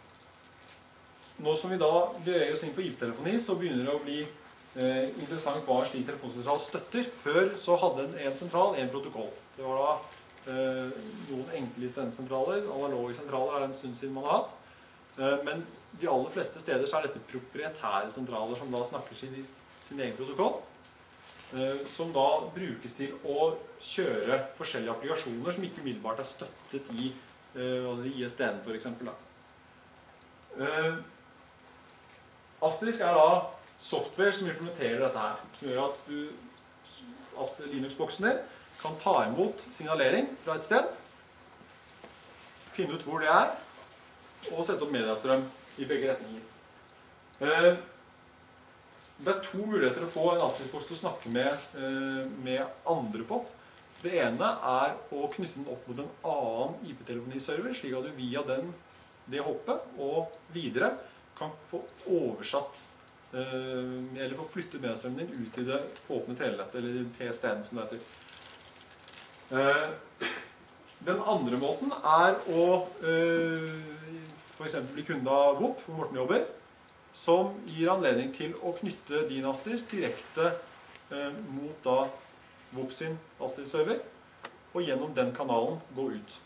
Nå som vi da beveger oss inn på IP-telefoni, så begynner det å bli interessant hva en slik telefonsentral støtter. Før så hadde en sentral en protokoll. Det var da noen enkle istenssentraler, analoge sentraler er det en stund siden man har hatt. Men de aller fleste steder så er dette proprietære sentraler som da snakker sin egen protokoll, som da brukes til å kjøre forskjellige applikasjoner som ikke umiddelbart er støttet i ISDN for eksempel da. Asterisk er da software som implementerer dette her, som gjør at Linux-boksen din kan ta imot signalering fra et sted, finne ut hvor det er, og sette opp mediastrøm i begge retninger. Det er 2 muligheter å få en Asterisk-boks til å snakke med andre på. Det ene er å knytte den opp mot en annen IP-telefoniserver, slik at du via det hoppet og videre kan få oversatt eller få flyttet mediastrømmen din ut i det åpne telenettet, eller PSTN som det heter. Den andre måten er å for eksempel bli kunde av VOP, for Morten jobber, som gir anledning til å knytte din Asterisk direkte mot da VOP sin Asterisk-server, og gjennom den kanalen gå ut.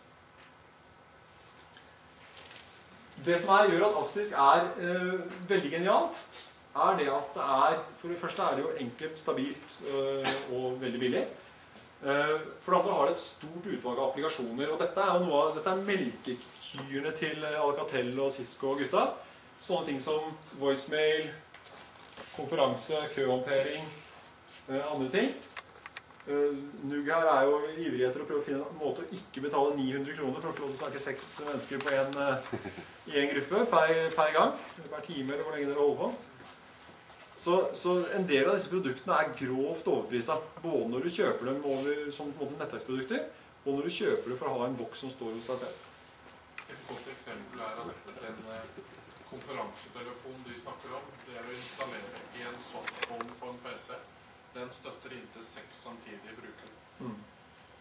Det som gjør at Asterisk veldig genialt, er det at for det første er det jo enkelt, stabilt og veldig billig. For det har det et stort utvalg av applikasjoner, og dette er melkekyrene til Alcatel og Cisco og gutta. Sånne ting som voicemail, konferanse, køhåndtering, andre ting. Nug her jo ivrig etter å prøve å finne en måte å ikke betale 900 kroner for å få lov til å snakke 6 mennesker i en gruppe per gang, per time eller hvor lenge dere holder på. Så en del av disse produktene grovt overpriset, både når du kjøper dem som nettverksprodukter, og når du kjøper dem for å ha en boks som står hos deg selv. Et godt eksempel at den konferansetelefonen de snakker om, det å installere i en softphone på en PC. Den støtter inntil 6 samtidige brukere.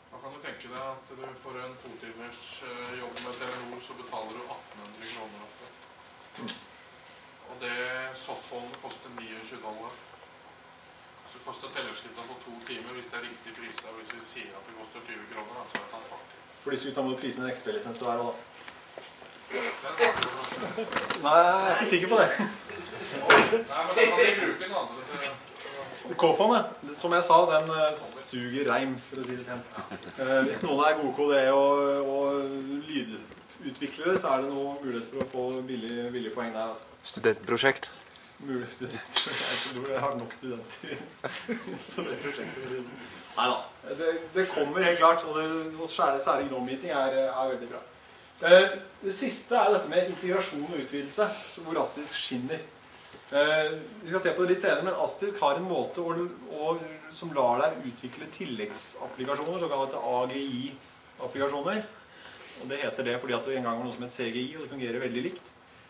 Da kan du tenke deg at du for en 2 timers jobb med Telenor, så betaler du 1800 kroner ofte. Og det softphonen koster $29. Så koster tellerskrittet for 2 timer hvis det er riktig pris. Hvis vi sier at det koster 20 kroner, så er det tatt bak. For de skulle ta mot prisen en XP-lisens til hver, da. Den har du også. Nei, jeg er ikke sikker på det. Nei, men da kan vi bruke den andre til... K-fondet, som jeg sa, den suger reim, for å si det pent. Hvis noen er gode KD og lydutviklere, så er det noe mulighet for å få billige poeng der. Studentprosjekt. Mulig studenter. Jeg tror jeg har nok studenter på det prosjektet. Neida, det kommer helt klart, og særlig Gnome-meeting er veldig bra. Det siste er dette med integrasjon og utvidelse, hvor Astisk skinner. Vi skal se på det litt senere, men Astisk har en måte som lar deg utvikle tilleggsapplikasjoner, såkalte AGI-applikasjoner. Og det heter det fordi at det en gang var noe som het CGI, og det fungerer veldig likt.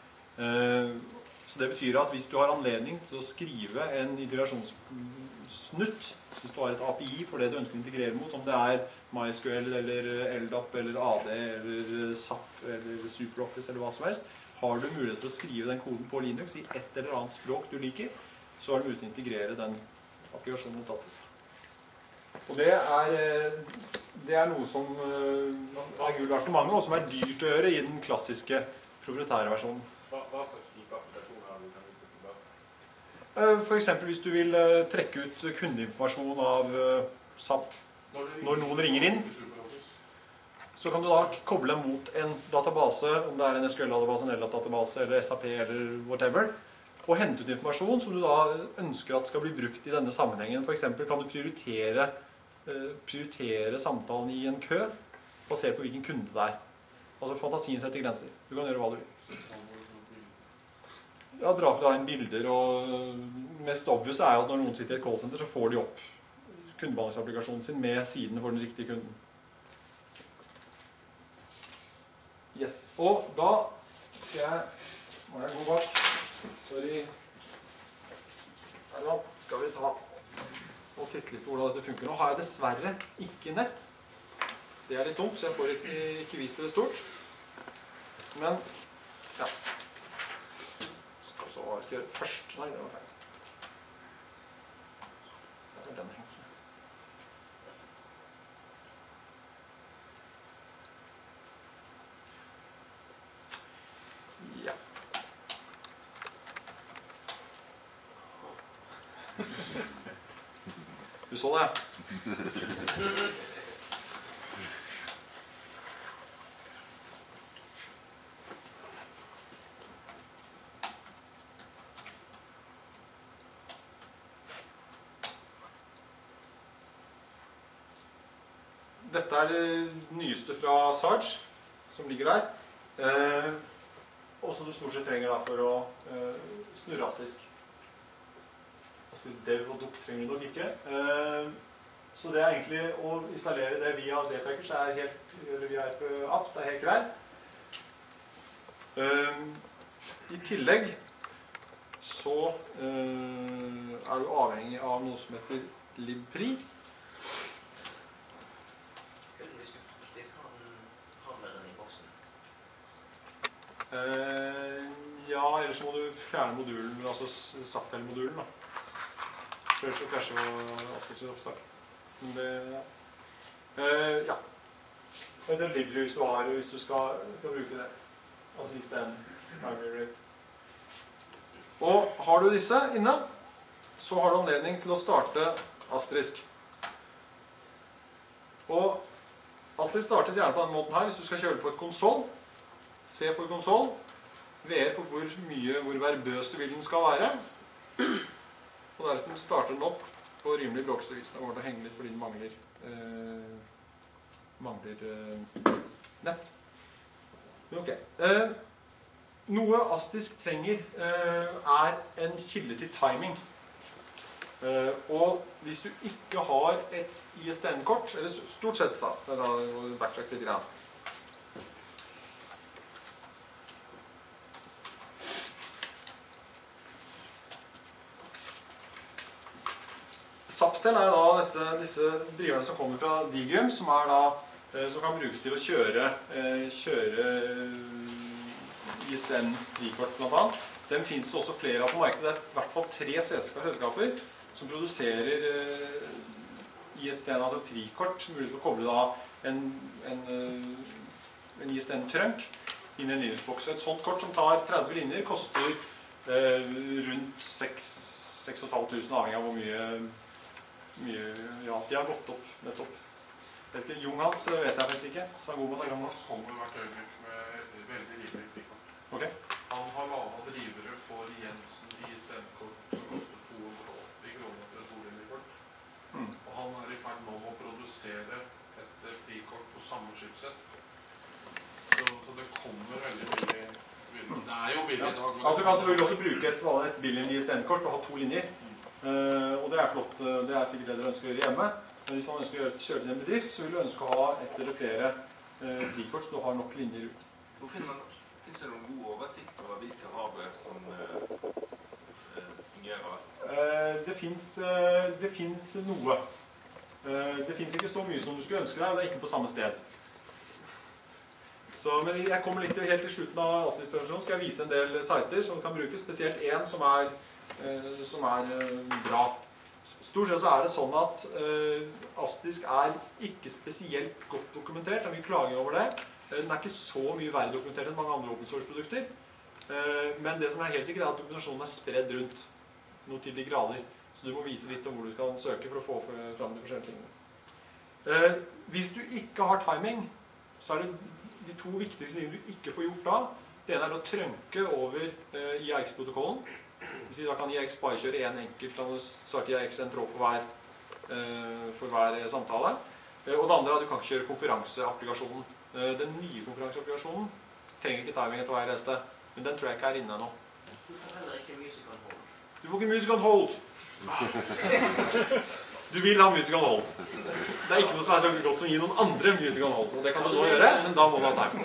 Så det betyr at hvis du har anledning til å skrive en integrasjonssnutt, hvis du har et API for det du ønsker å integrere mot, om det er MySQL eller LDAP eller AD eller SAP eller SuperOffice eller hva som helst, har du mulighet for å skrive den koden på Linux i et eller annet språk du liker, så har du mulighet til å integrere den applikasjonen mot Astisk. Og det er noe som er gull verdt for mange, og som er dyrt å gjøre i den klassiske proprietære versjonen. Hva slags type applikasjoner har du kan utvikle da? For eksempel hvis du vil trekke ut kundeinformasjon av SAP når noen ringer inn, så kan du da koble mot en database, om det er en SQL-database, en LDAP-database eller SAP eller whatever, og hente ut informasjon som du da ønsker at skal bli brukt i denne sammenhengen. For eksempel kan du prioritere samtalen i en kø, basert på hvilken kunde det er. Altså fantasien setter grenser. Du kan gjøre hva du vil. Ja, dra fra inn bilder, og mest obvious er jo at når noen sitter i et callcenter, så får de opp kundebehandlingsapplikasjonen sin med siden for den riktige kunden. Yes. Og da må jeg gå bak. Sorry. Nå skal vi ta og titte litt på hvordan dette funker. Nå har jeg dessverre ikke nett. Det er litt dumt, så jeg får ikke vist det stort. Men, ja. Skal så ikke gjøre først. Nei, det var feil. Der er den hengt seg. Ja. Du så det? Dette er det nyeste fra Sarge, som ligger der. Og som du stort sett trenger da for å snurre Astisk. Astisk Dev og Doc trenger du nok ikke. Så det er egentlig å installere det via D-package, eller via app, det er helt greit. I tillegg så er du avhengig av noe som heter libpri. Hvis du faktisk har hardwaren i boksen. Ja, ellers må du fjerne modulen, altså SATL-modulen da. Ellers så krasjer jo Astisk oppstart. Men det, ja. Det er libpri hvis du skal bruke det. Altså hvis det er en primary rate. Og har du disse inne, så har du anledning til å starte Asterisk. Og Asterisk startes gjerne på denne måten her, hvis du skal kjøre på et konsol. C for konsol, VR for hvor verbøs du vil den skal være. Og deretter starter den opp på rimelig bråkstørvis. Da går det å henge litt fordi den mangler nett. Ok. Noe Astisk trenger er en kilde til timing. Og hvis du ikke har et ISDN-kort, eller stort sett da backtrack litt grann. Zaptel da disse driverne som kommer fra Digium, som kan brukes til å kjøre ISDN-frikort blant annet. Den finnes også flere av på markedet. Det i hvert fall 3 selskaper som produserer ISDN, altså frikort, mulig for å koble en ISDN-trunk inn i en Linux-boks. Et sånt kort som tar 30 linjer koster rundt 6.500, avhengig av hvor mye de har gått opp nettopp. Vet ikke, Junghans vet jeg faktisk ikke. Junghans kommer hvert øyeblikk med veldig rimelige frikort. Okay. Han har lavet drivere for Jensen i ISDN-kort som koster 280 kroner for et boligkort. Og han i ferd med å produsere et frikort på samme chipset. Så det kommer veldig billig. Det jo billig i dag. Du kan selvfølgelig også bruke et billig ISDN-kort og ha 2 linjer. Og det flott. Det sikkert det dere ønsker å gjøre hjemme. Men hvis man ønsker å kjøre til en bedrift, så vil du ønske å ha ett eller flere frikort, så du har nok linjer ut. Hvor finnes det noen god oversikt over hvilke hardware som fungerer? Det finnes noe. Det finnes ikke så mye som du skulle ønske deg, og det ikke på samme sted. Men jeg kommer litt helt til slutten av Astis presentasjon, skal jeg vise en del sider som kan brukes, spesielt en som er bra. Stort sett så det sånn at Astisk ikke spesielt godt dokumentert, det mye klaging over det. Den ikke så mye verre dokumentert enn mange andre open source produkter. Men det som helt sikkert at dokumentasjonen spredd rundt noe til de grader. Så du må vite litt om hvor du skal søke for å få fram de forskjellige tingene. Hvis du ikke har timing, så det de 2 viktigste tingene du ikke får gjort da. Det ene å trønke over IAX-protokollen. Da kan IAX bare kjøre en enkelt, så IAX en tråd for hver samtale. Og det andre du kan ikke kjøre konferanseapplikasjonen. Den nye konferanseapplikasjonen trenger ikke timing etter hva jeg leste, men den tror jeg ikke inne ennå. Du får heller ikke music on hold. Du får ikke music on hold! Du vil ha music on hold. Det ikke noe som så godt som å gi noen andre music on hold. Og det kan du nå gjøre, men da må du ha time.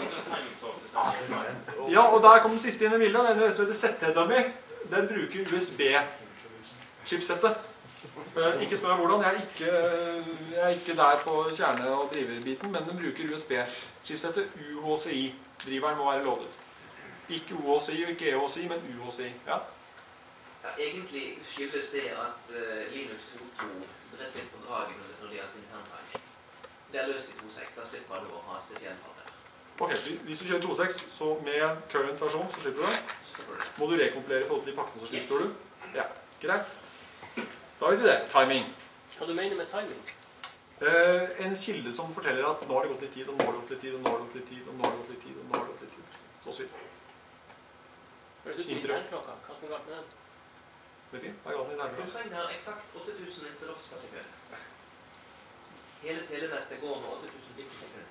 Ja, og der kom den siste inn i bildet. Den som heter ZT-dummy. Den bruker USB-chipsettet. Ikke spør meg hvordan. Jeg ikke der på kjerne- og driverbiten, men den bruker USB-chipsettet. UHCI-driveren må være loadet. Ikke OHCI og ikke EHCI, men UHCI. Ja. Ja, egentlig skyldes det at Linux 2.2 drept litt på dragen når det gjelder internfeil. Det løst i 2.6, da slipper du å ha spesiell hardware. Ok, så hvis du kjører 2.6, så med current versjon så slipper du det. Må du rekompilere i forhold til pakkene, så slipper du. Ja, greit. Da vet vi det. Timing. Hva du mener med timing? En kilde som forteller at nå har det gått litt tid, og nå har det gått litt tid, og nå har det gått litt tid, og nå har det gått litt tid, og nå har det gått litt tid. Så svidt. Høres ut som internklokka. Hva som er galt med den? Vet ikke, hva galt med internklokka? Du trenger eksakt 8000 interlopps per sekund. Hele telenettet går med 8000 bit per sekund.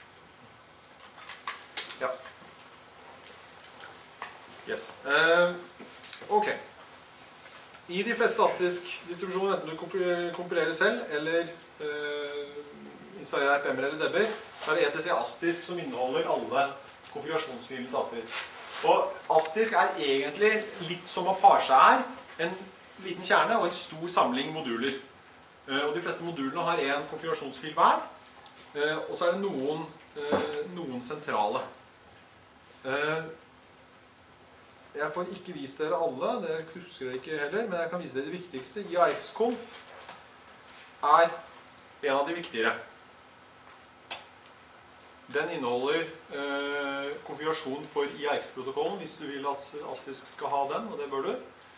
Ja. Yes. Ok. I de fleste Asterisk-distribusjoner, enten du kompilerer selv, eller installerer RPM-er eller DB, så det ETC Asterisk som inneholder alle konfigurasjonsfilene til Asterisk. Og Asterisk egentlig litt som Apache en liten kjerne og en stor samling moduler. Og de fleste modulene har en konfigurasjonsfil hver, og så det noen sentrale. Jeg får ikke vist dere alle, det husker dere ikke heller, men jeg kan vise dere det viktigste. IAX-conf en av de viktigere. Den inneholder konfigurasjon for IAX-protokollen, hvis du vil at Asterisk skal ha den, og det bør du.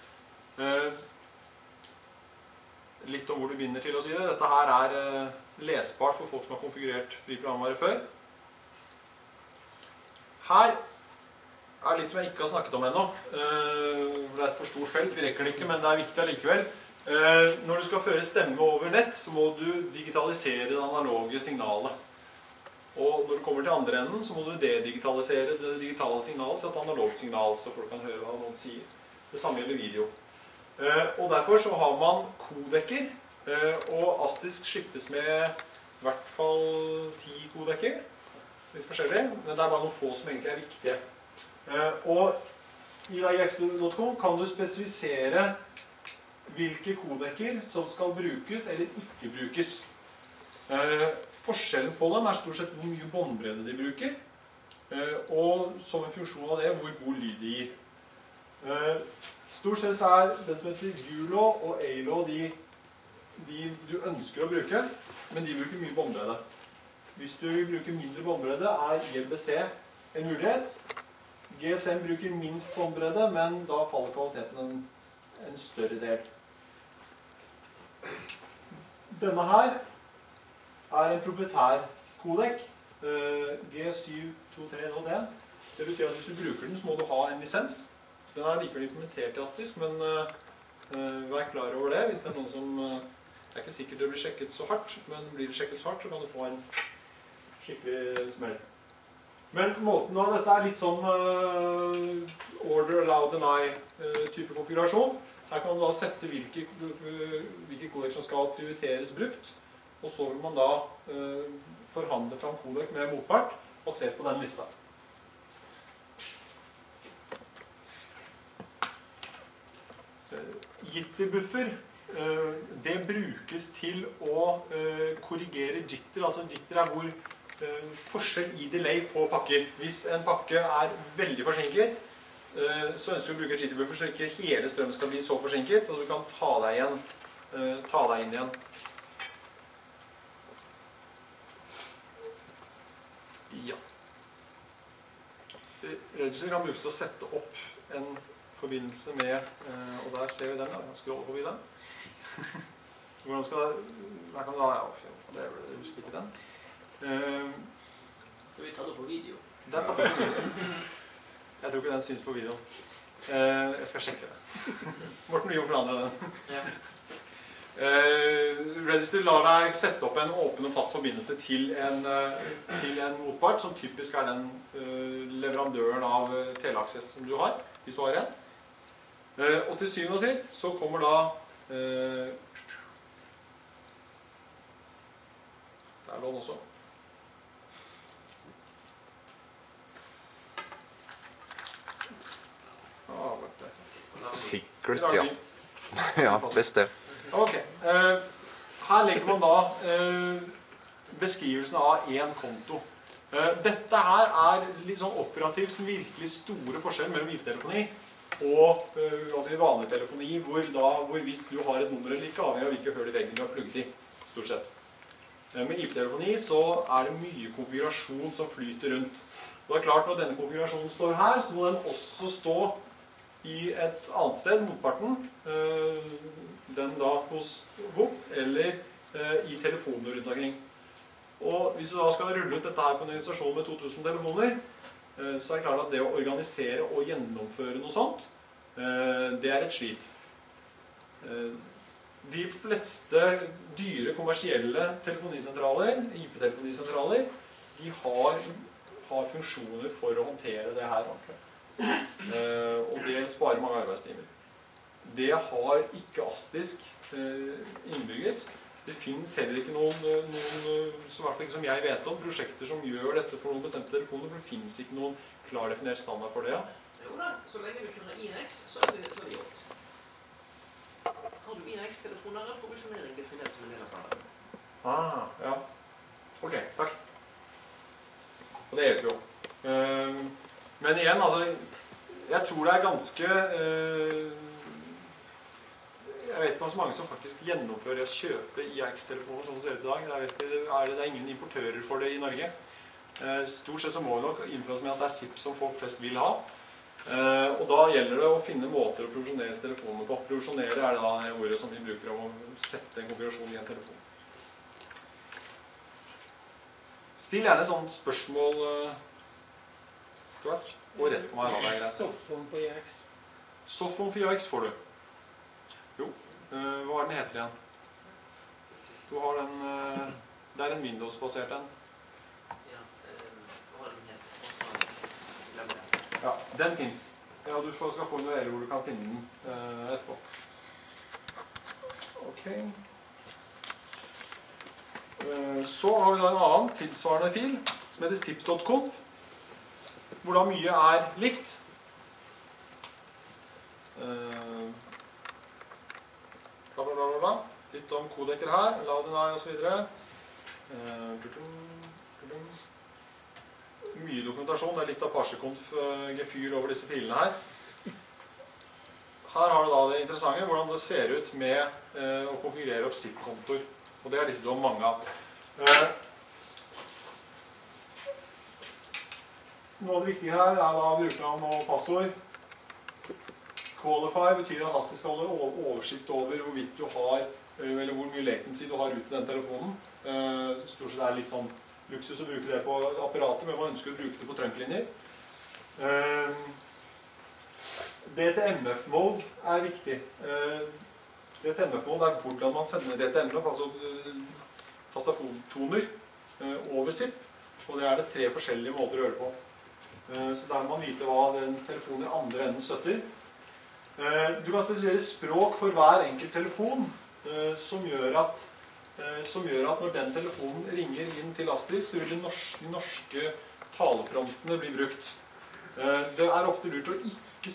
Litt om hvor du binder til og så videre. Dette her lesbart for folk som har konfigurert fri programvare før. Her litt som jeg ikke har snakket om ennå. Det et for stort felt, vi rekker det ikke, men det viktig allikevel. Når du skal føre stemme over nett, så må du digitalisere det analoge signalet. Og når du kommer til andre enden, så må du dedigitalisere det digitale signalet til et analogt signal, så folk kan høre hva noen sier. Det samme gjelder video. Og derfor så har man kodekker, og Asterisk slippes med i hvert fall 10 kodekker. Litt forskjellig, men det bare noen få som egentlig viktige. Og i IAX.conf kan du spesifisere hvilke kodekker som skal brukes eller ikke brukes. Forskjellen på dem stort sett hvor mye båndbredde de bruker, og som en funksjon av det, hvor god lyd de gir. Stort sett det som heter ULAW og ALAW de du ønsker å bruke, men de bruker mye båndbredde. Hvis du vil bruke mindre båndbredde, ILBC en mulighet. GSM bruker minst båndbredde, men da faller kvaliteten en større del. Denne her en proprietær kodek, G723ND. Det betyr at hvis du bruker den, så må du ha en lisens. Den likevel implementert i ASTISK, men vær klar over det. Hvis det noen som det ikke sikkert det blir sjekket så hardt, men blir det sjekket så hardt, så kan du få en skikkelig smell. Men måten av dette litt sånn order, allow, deny type konfigurasjon. Her kan du da sette hvilke kodek som skal prioriteres brukt, og så vil man da forhandle fram kodek med motpart og se på den lista. Jitterbuffer, det brukes til å korrigere jitter. Altså jitter hvor forskjell i delay på pakker. Hvis en pakke veldig forsinket, så ønsker du å bruke et jitterbuffer så ikke hele strømmen skal bli så forsinket, og du kan ta deg inn igjen. Ja. Register kan brukes til å sette opp en forbindelse med, og der ser vi den, jeg kan scrolle forbi den. Hvordan skal her kan du ha, det husker ikke den. Skal vi ta det på video? Det tatt på video. Jeg tror ikke den synes på video. Jeg skal sjekke det. Morten, vi må forandre den. Ja. Register lar deg sette opp en åpen og fast forbindelse til en motpart, som typisk den leverandøren av teleaksess som du har, hvis du har en. Og til syvende og sist så kommer da der lå den også. Sikkert, ja. Ja, visst det. Ok. Her legger man da beskrivelsen av en konto. Dette her litt sånn operativt den virkelig store forskjellen mellom IP-telefoni og altså vanlig telefoni, hvorvidt du har et nummer eller ikke, avhengig av hvilke hull i veggen du har plugget i, stort sett. Med IP-telefoni så det mye konfigurasjon som flyter rundt. Og det klart, når denne konfigurasjonen står her, så må den også stå i et annet sted, motparten, den da hos VOP, eller i telefoner rundt omkring. Og hvis du da skal rulle ut dette her på en organisasjon med 2000 telefoner, så det klart at det å organisere og gjennomføre noe sånt, det et slit. De fleste dyre kommersielle telefonisentraler, IP-telefonisentraler, de har funksjoner for å håndtere det her ordentlig. Og det sparer mange arbeidstimer. Det har ikke ASTISK innbygget. Det finnes heller ikke noen i hvert fall ikke som jeg vet om, prosjekter som gjør dette for noen bestemte telefoner, for det finnes ikke noen klar definert standard for det. Jo da, så lenge du kunne INX, så det gjort. Har du INX-telefoner, provisjonering definert som en del av standarden. Ja. Ok, takk. Og det hjelper jo. Men igjen, altså, jeg tror det ganske jeg vet ikke om så mange som faktisk gjennomfører å kjøpe IX-telefoner sånn som det ser ut i dag. Det ingen importører for det i Norge. Stort sett så må vi nok innføre som det SIP som folk flest vil ha. Og da gjelder det å finne måter å provisjonere telefoner på. Provisjonere det da ordet som vi bruker om å sette en konfigurasjon i en telefon. Still gjerne sånn spørsmål og rett på meg. Softphone på IX. Softphone for IX får du. Jo, hva den heter igjen? Du har den, det en Windows-basert en. Ja, hva den heter? Ja, den finnes. Ja, du skal få en URL hvor du kan finne den etterpå. Ok. Så har vi da en annen tilsvarende fil som heter zip.conf, hvor da mye likt. litt om kodekker her, Loudinai og så videre. Mye dokumentasjon, det litt Apache-conf-gefyr over disse filene her. Her har du da det interessante, hvordan det ser ut med å konfigurere opp zip-kontor. Og det disse du har mange av. Noe av det viktige her da brukernavn og passord. Qualify betyr at Nasty skal holde oversikt over hvorvidt du har, eller hvor mye latency du har ut i den telefonen. Stort sett litt sånn luksus å bruke det på apparatet, men man ønsker å bruke det på trunklinjer. DTMF-mode viktig. DTMF-mode hvordan man sender DTMF, altså tastafontoner, over zip. Og det det 3 forskjellige måter å gjøre det på. Så der må man vite hva den telefonen i andre enden støtter. Du kan spesifisere språk for hver enkelt telefon, som gjør at når den telefonen ringer inn til Asterisk, så vil de norske talepromptene bli brukt. Det ofte lurt å ikke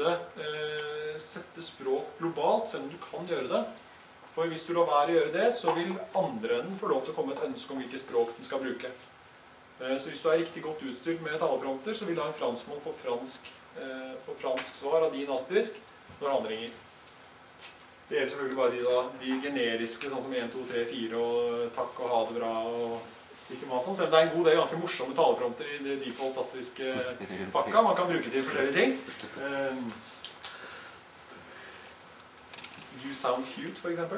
sette språk globalt, selv om du kan gjøre det. For hvis du lar være å gjøre det, så vil andre enden få lov til å komme et ønske om hvilke språk den skal bruke. Så hvis du riktig godt utstyrt med taleprompter, så vil da en franskmann få fransk svar av din Asterisk når han ringer. Det gjelder selvfølgelig bare de generiske, sånn som 1, 2, 3, 4 og takk og ha det bra og ikke masse sånn. Selv om det en god del ganske morsomme taleprompter i det default Asteriske pakka. Man kan bruke til forskjellige ting. You sound cute, for eksempel.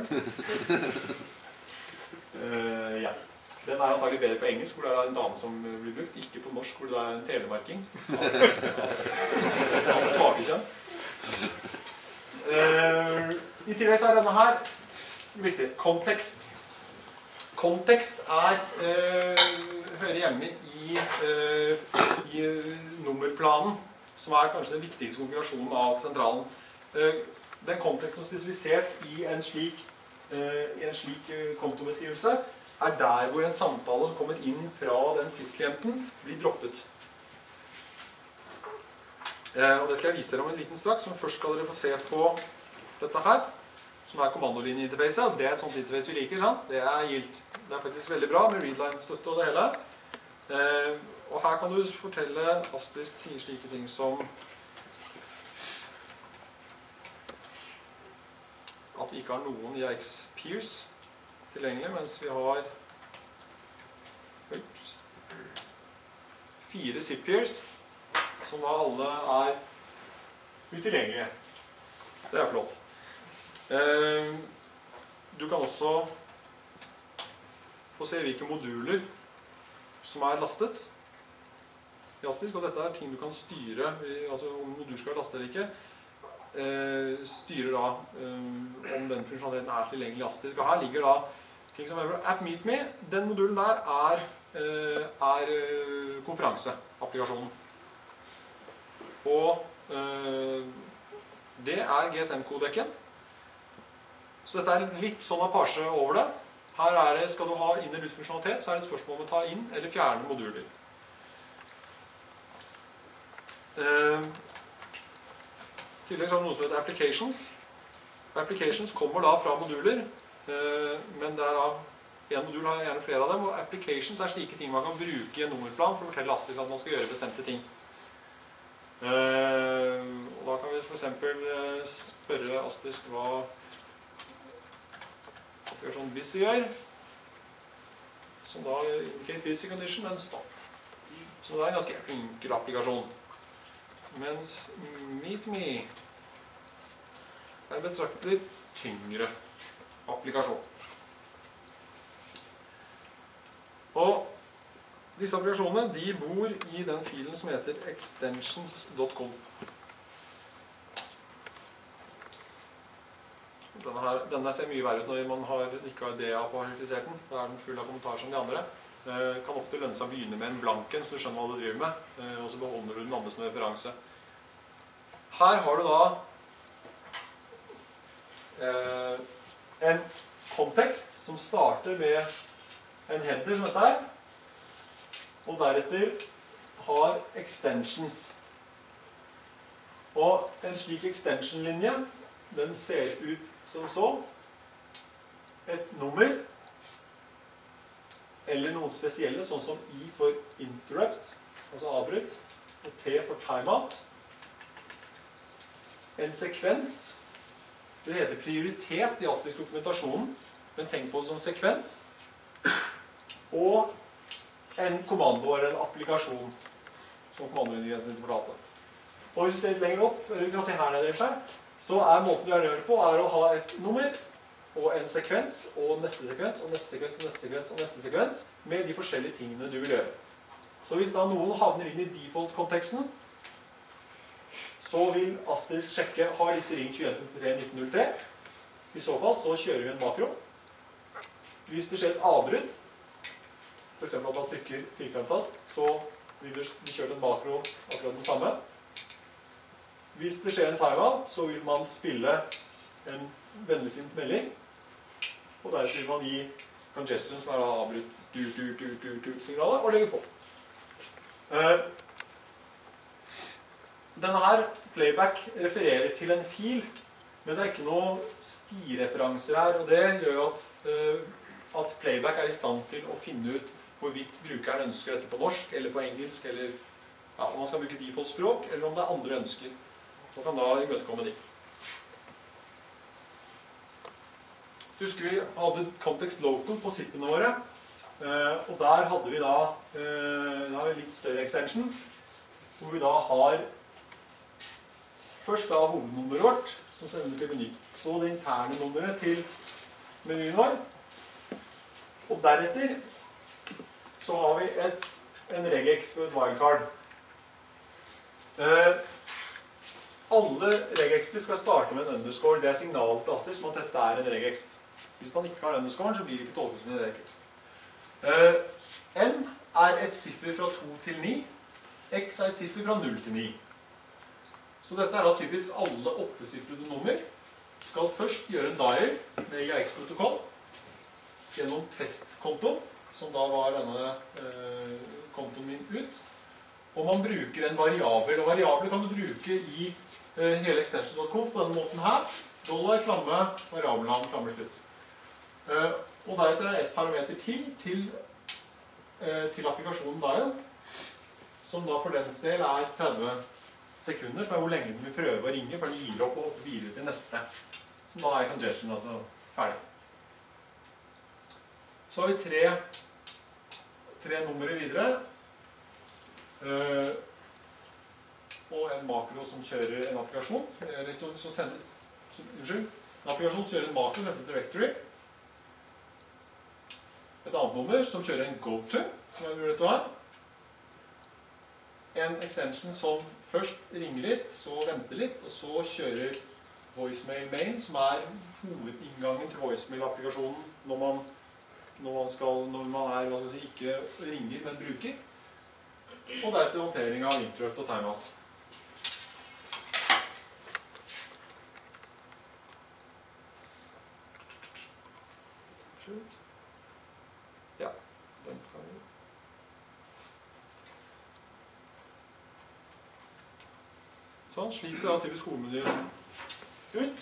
Ja. Den antagelig bedre på engelsk, hvor det en dame som blir brukt, ikke på norsk, hvor det en telemarking. Av det svake kjønn. I tillegg så denne her viktig. Kontekst. Kontekst hører hjemme i nummerplanen, som kanskje den viktigste konfigurasjonen av sentralen. Den konteksten som er spesifisert i en slik kontobeskrivelse, der hvor en samtale som kommer inn fra den SIP-klienten blir droppet. Og det skal jeg vise dere om en liten straks, men først skal dere få se på dette her, som kommandolinjeinterfacet. Det et sånt interface vi liker, sant? Det gildt. Det faktisk veldig bra med readline-støtte og det hele. Og her kan du fortelle Asterisk 10 slike ting som at vi ikke har noen IX-peers tilgjengelig, mens vi har 4 zip-peers, som da alle utilgjengelige. Så det flott. Du kan også få se hvilke moduler som lastet i Asterisk, og dette ting du kan styre, altså om moduler skal være lastet eller ikke, styrer da om den funksjonaliteten tilgjengelig i Asterisk. Og her ligger da ting som AppMeetMe. Den modulen der konferanseapplikasjonen. Og det GSM-kodekken. Så dette litt sånn Apache over det. Her skal du ha inn- eller ut-funksjonalitet, så det et spørsmål om å ta inn eller fjerne moduler. I tillegg så det noe som heter applications. Applications kommer da fra moduler, men det da en modul har gjerne flere av dem, og applications slike ting man kan bruke i en nummerplan for å fortelle Asterisk at man skal gjøre bestemte ting. Og da kan vi for eksempel spørre Asterisk hva sånn busy gjør, som da indicate busy condition and stop. Så det en ganske enkel applikasjon. Mens MeetMe en betraktelig tyngre applikasjon. Og disse applikasjonene, de bor i den filen som heter extensions.conf. Denne ser mye verre ut når man ikke har DA på verifisert den. Da den full av kommentarer som de andre. Det kan ofte lønne seg å begynne med en blanken, så du skjønner hva du driver med, og så beholder du den andre som referanse. Her har du da en kontekst som starter med en header som dette her, og deretter har extensions. Og en slik extension-linje, den ser ut som så. et nummer, eller noen spesielle, sånn som I for interrupt, altså avbryt, og T for timeout. En sekvens, det heter prioritet i Asterix-dokumentasjonen, men tenk på det som sekvens. Og en kommando eller en applikasjon, som kommandoingrediensen fortalte. Og hvis vi ser litt lenger opp, eller vi kan se her nede i skjær, så måten du gjør det på er å ha et nummer, og en sekvens, og neste sekvens, og neste sekvens, og neste sekvens, og neste sekvens, med de forskjellige tingene du vil gjøre. Så hvis da noen havner inn i default-konteksten, så vil Asterix sjekke, har disse ring 21.3.1903? I så fall så kjører vi en makro. Hvis det skjer et avbrudd, for eksempel at man trykker firkanttast, så vil vi kjøre en makro akkurat den samme. Hvis det skjer en timeout, så vil man spille en vennligsint melding, og deretter vil man gi congestion, som er avbrutt signalet, og legge på. Denne her, playback, refererer til en fil, men det er ikke noen stireferanser her, og det gjør at playback er i stand til å finne ut hvorvidt brukeren ønsker dette på norsk, eller på engelsk, eller om man skal bruke default-språk, eller om det er andre ønsker. Man kan da imøtekomme de. Husker vi hadde context local på zippene våre, og der hadde vi da litt større extension, hvor vi da har først da hovednummeret vårt, som sender til meny. Så det interne nummeret til menyen vår, og deretter så har vi en regex og et wildcard. Alle regexper skal starte med en underscore. Det er signalet til Asterix om at dette er en regexp. Hvis man ikke har underscoren, så blir det ikke tolket som en regexp. N er et siffer fra 2 til 9. X er et siffer fra 0 til 9. Så dette er da typisk alle 8-siffrede nummer. Skal først gjøre en dial med IAX-protokoll gjennom testkontoen, som da var denne kontoen min ut. Og man bruker en variabel, og variabler kan du bruke i hele extension.conf på denne måten her. Dollar, klamme, variabelnavn, klamme slutt. Og deretter er et parameter til applikasjonen dial, som da for dens del er 30 sekunder, som er hvor lenge den vil prøve å ringe, før den gir opp og hopper videre til neste. Som da er congestion, altså ferdig. Så har vi tre numre videre. Og en makro som kjører en applikasjon, en applikasjon som kjører en makro som heter directory. Et annet nummer som kjører en goto, som er mulig til å ha. En extension som først ringer litt, så venter litt, og så kjører voicemail main, som er hovedinngangen til voicemail-applikasjonen når man er, hva skal vi si, ikke ringer, men bruker. Og deretter håndtering av interrupt og timeout. Ja, den skal vi. Sånn, slik ser da typisk hovedmenyen ut.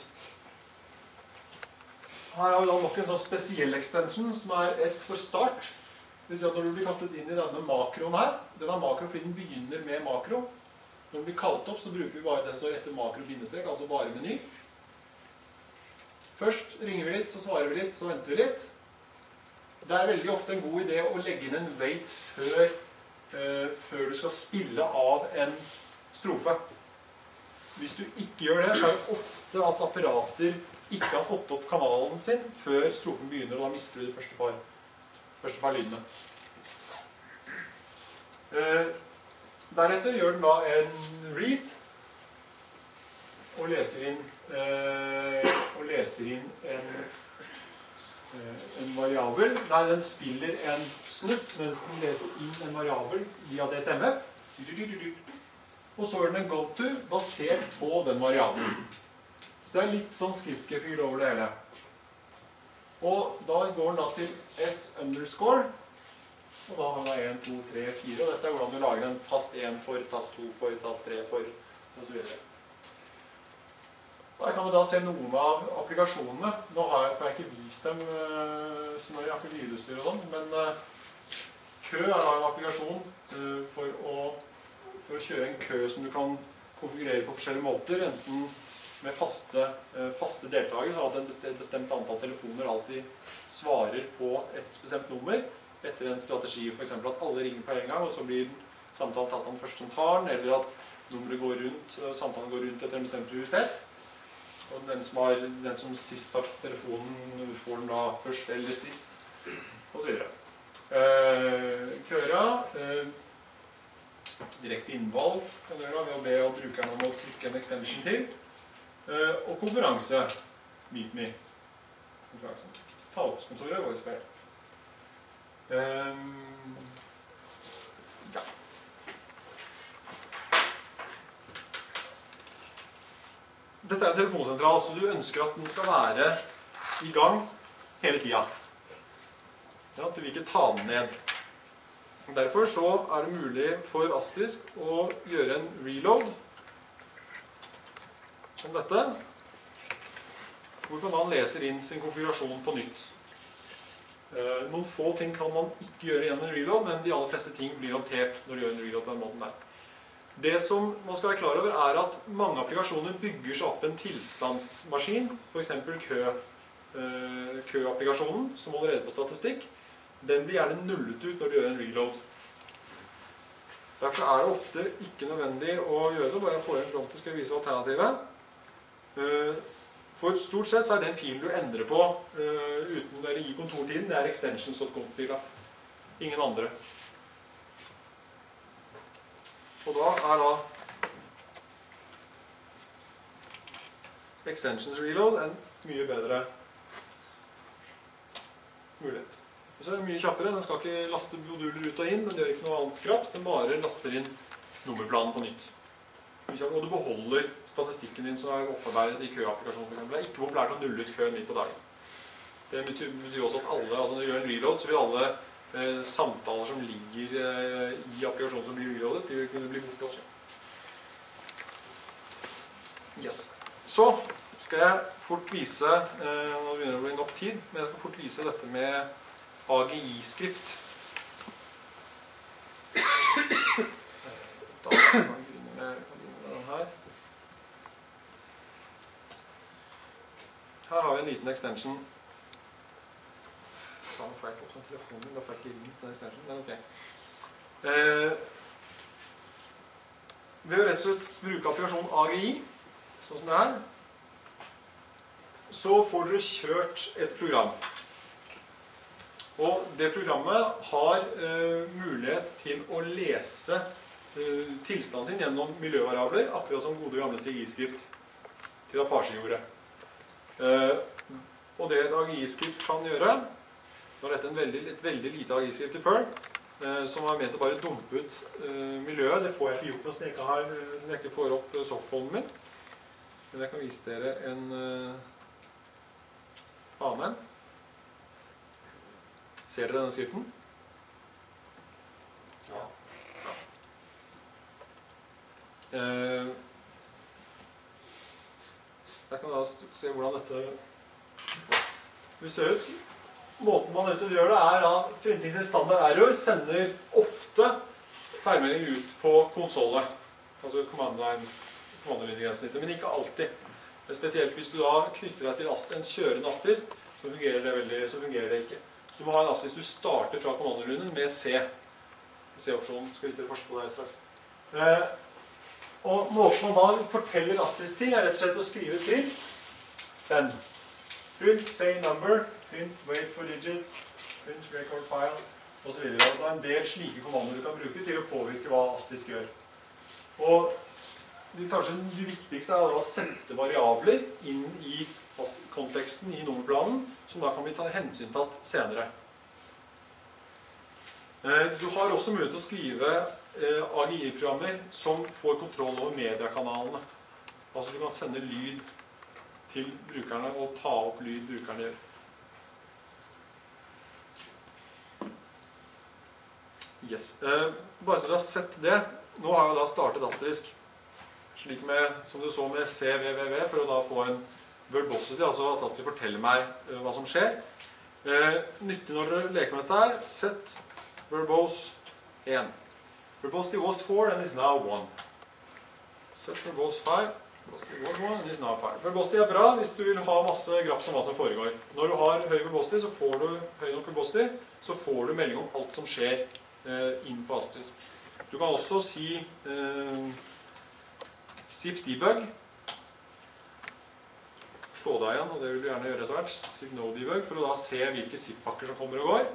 Her har vi da nok en sånn spesiell extension som er S for start. Det vil si at når du blir kastet inn i denne makroen her, denne makro fordi den begynner med makro. Når den blir kalt opp så bruker vi bare det som står etter makro-bindestrek, altså bare meny. Først ringer vi litt, så svarer vi litt, så venter vi litt. Det er veldig ofte en god idé å legge inn en wait før du skal spille av en strofe. Hvis du ikke gjør det, så er det ofte at apparater ikke har fått opp kanalen sin før strofen begynner, og da mister du de første par lydene. Deretter gjør den da en read, og leser inn en variabel. Nei, den spiller en snutt, mens den leser inn en variabel via DTMF. Og så gjør den en goto basert på den variabelen. Så det er litt sånn script-gefühl over det hele. Og da går den da til S underscore, og da har den 1, 2, 3, 4, og dette er hvordan du lager en tast 1 for, tast 2 for, tast 3 for, og så videre. Der kan vi da se noen av applikasjonene. Nå får jeg ikke vist dem, så nå har jeg ikke lydutstyr og sånn, men kø da en applikasjon for å kjøre en kø som du kan konfigurere på forskjellige måter, enten med faste deltakere, så at en bestemt antall telefoner alltid svarer på et bestemt nummer etter en strategi, for eksempel at alle ringer på en gang, og så blir samtalen tatt av den første som tar den, eller at nummeret går rundt, samtalen går rundt etter en bestemt prioritet. Og den som sist har telefonen får den da først eller sist, og så videre. Køra, direkte innvalg kan du gjøre ved å be brukeren om å trykke en extension til. Og konferanse, MeetMe, konferansen. Talekontoret, VoiceMail. Ja. Dette er en telefonsentral, så du ønsker at den skal være i gang hele tiden. Ja, du vil ikke ta den ned. Derfor så er det mulig for Asterisk å gjøre en reload som dette, hvor man da leser inn sin konfigurasjon på nytt. Noen få ting kan man ikke gjøre gjennom en reload, men de aller fleste ting blir håndtert når du gjør en reload på den måten der. Det som man skal være klar over er at mange applikasjoner bygger seg opp en tilstandsmaskin, for eksempel køapplikasjonen, som holder rede på statistikk. Den blir gjerne nullet ut når du gjør en reload. Derfor er det ofte ikke nødvendig å gjøre det, bare få en front til skal vise alternativet. For stort sett så er den filen du endrer på uten eller i kontortiden, det er extensions.conf-fila. Ingen andre. Og da er extensions reload en mye bedre mulighet. Så er det mye kjappere, den skal ikke laste moduler ut og inn, den gjør ikke noe annet kraps, den bare laster inn nummerplanen på nytt. Og du beholder statistikken din som er opparbeidet i køapplikasjonen for eksempel. Det er ikke populært å nulle ut køen midt på dagen. Det betyr også at alle, altså når du gjør en reload, så vil alle samtaler som ligger i applikasjonen som blir reloadet, de vil kunne bli borte også. Yes. Så skal jeg fort vise, nå begynner det å bli nok tid, men jeg skal fort vise dette med AGI-skript. Da kan vi begynne med den her. Her har vi en liten extension. Da får jeg ikke opp sånn telefonen min, da får jeg ikke ringt den extension, men ok. Ved å rett og slett bruke applikasjonen AGI, sånn som det her, så får dere kjørt et program. Og det programmet har mulighet til å lese tilstanden sin gjennom miljøvariabler, akkurat som gode gamle CGI-skript til Apache gjorde. Og det et AGI-skript kan gjøre, nå er dette et veldig lite AGI-skript til Perl, som er ment å bare dumpe ut miljøet. Det får jeg ikke gjort siden jeg ikke får opp softphonen min. Men jeg kan vise dere en annen. Ser dere denne skriften? Ja. Jeg kan da se hvordan dette vil se ut. Måten man gjør det er at printing til standard error sender ofte feilmeldinger ut på konsollet. Altså kommandolinjegrensesnittet, men ikke alltid. Spesielt hvis du da knytter deg til en kjørende asterisk, så fungerer det ikke. Så du må ha en asterisk du starter fra kommandolinjen med C-opsjonen. Skal vise dere forskjell på det straks. Og måten man da forteller asterisk ting er rett og slett å skrive print, send. Print, say number, print, wait for digits, print, record file, og så videre. Det er en del slike kommandoer du kan bruke til å påvirke hva asterisk gjør. Og kanskje det viktigste er å sette variabler inn i konteksten i nummerplanen, som da kan bli hensyntatt senere. Du har også mulighet til å skrive AGI-programmer som får kontroll over mediekanalene. Altså du kan sende lyd til brukerne og ta opp lyd brukerne gjør. Yes. Bare så dere har sett det, nå har jeg da startet asterisk. slik som du så med CVVV, for å da få en verbosity, altså at Astrid forteller meg hva som skjer. Nyttig når dere leker med dette her, set verbose 1. Verbosity was 4 and is now 1. Set verbose 5. Verbosity was 1 and is now 5. Verbosity bra hvis du vil ha masse graps om hva som foregår. Når du har høy verbosity, så får du høy nok verbosity, så får du melding om alt som skjer inn på asterisk. Du kan også si zip debug. Slå deg igjen, og det vil du gjerne gjøre etter hvert. Zip no debug, for å da se hvilke zip-pakker som kommer og går.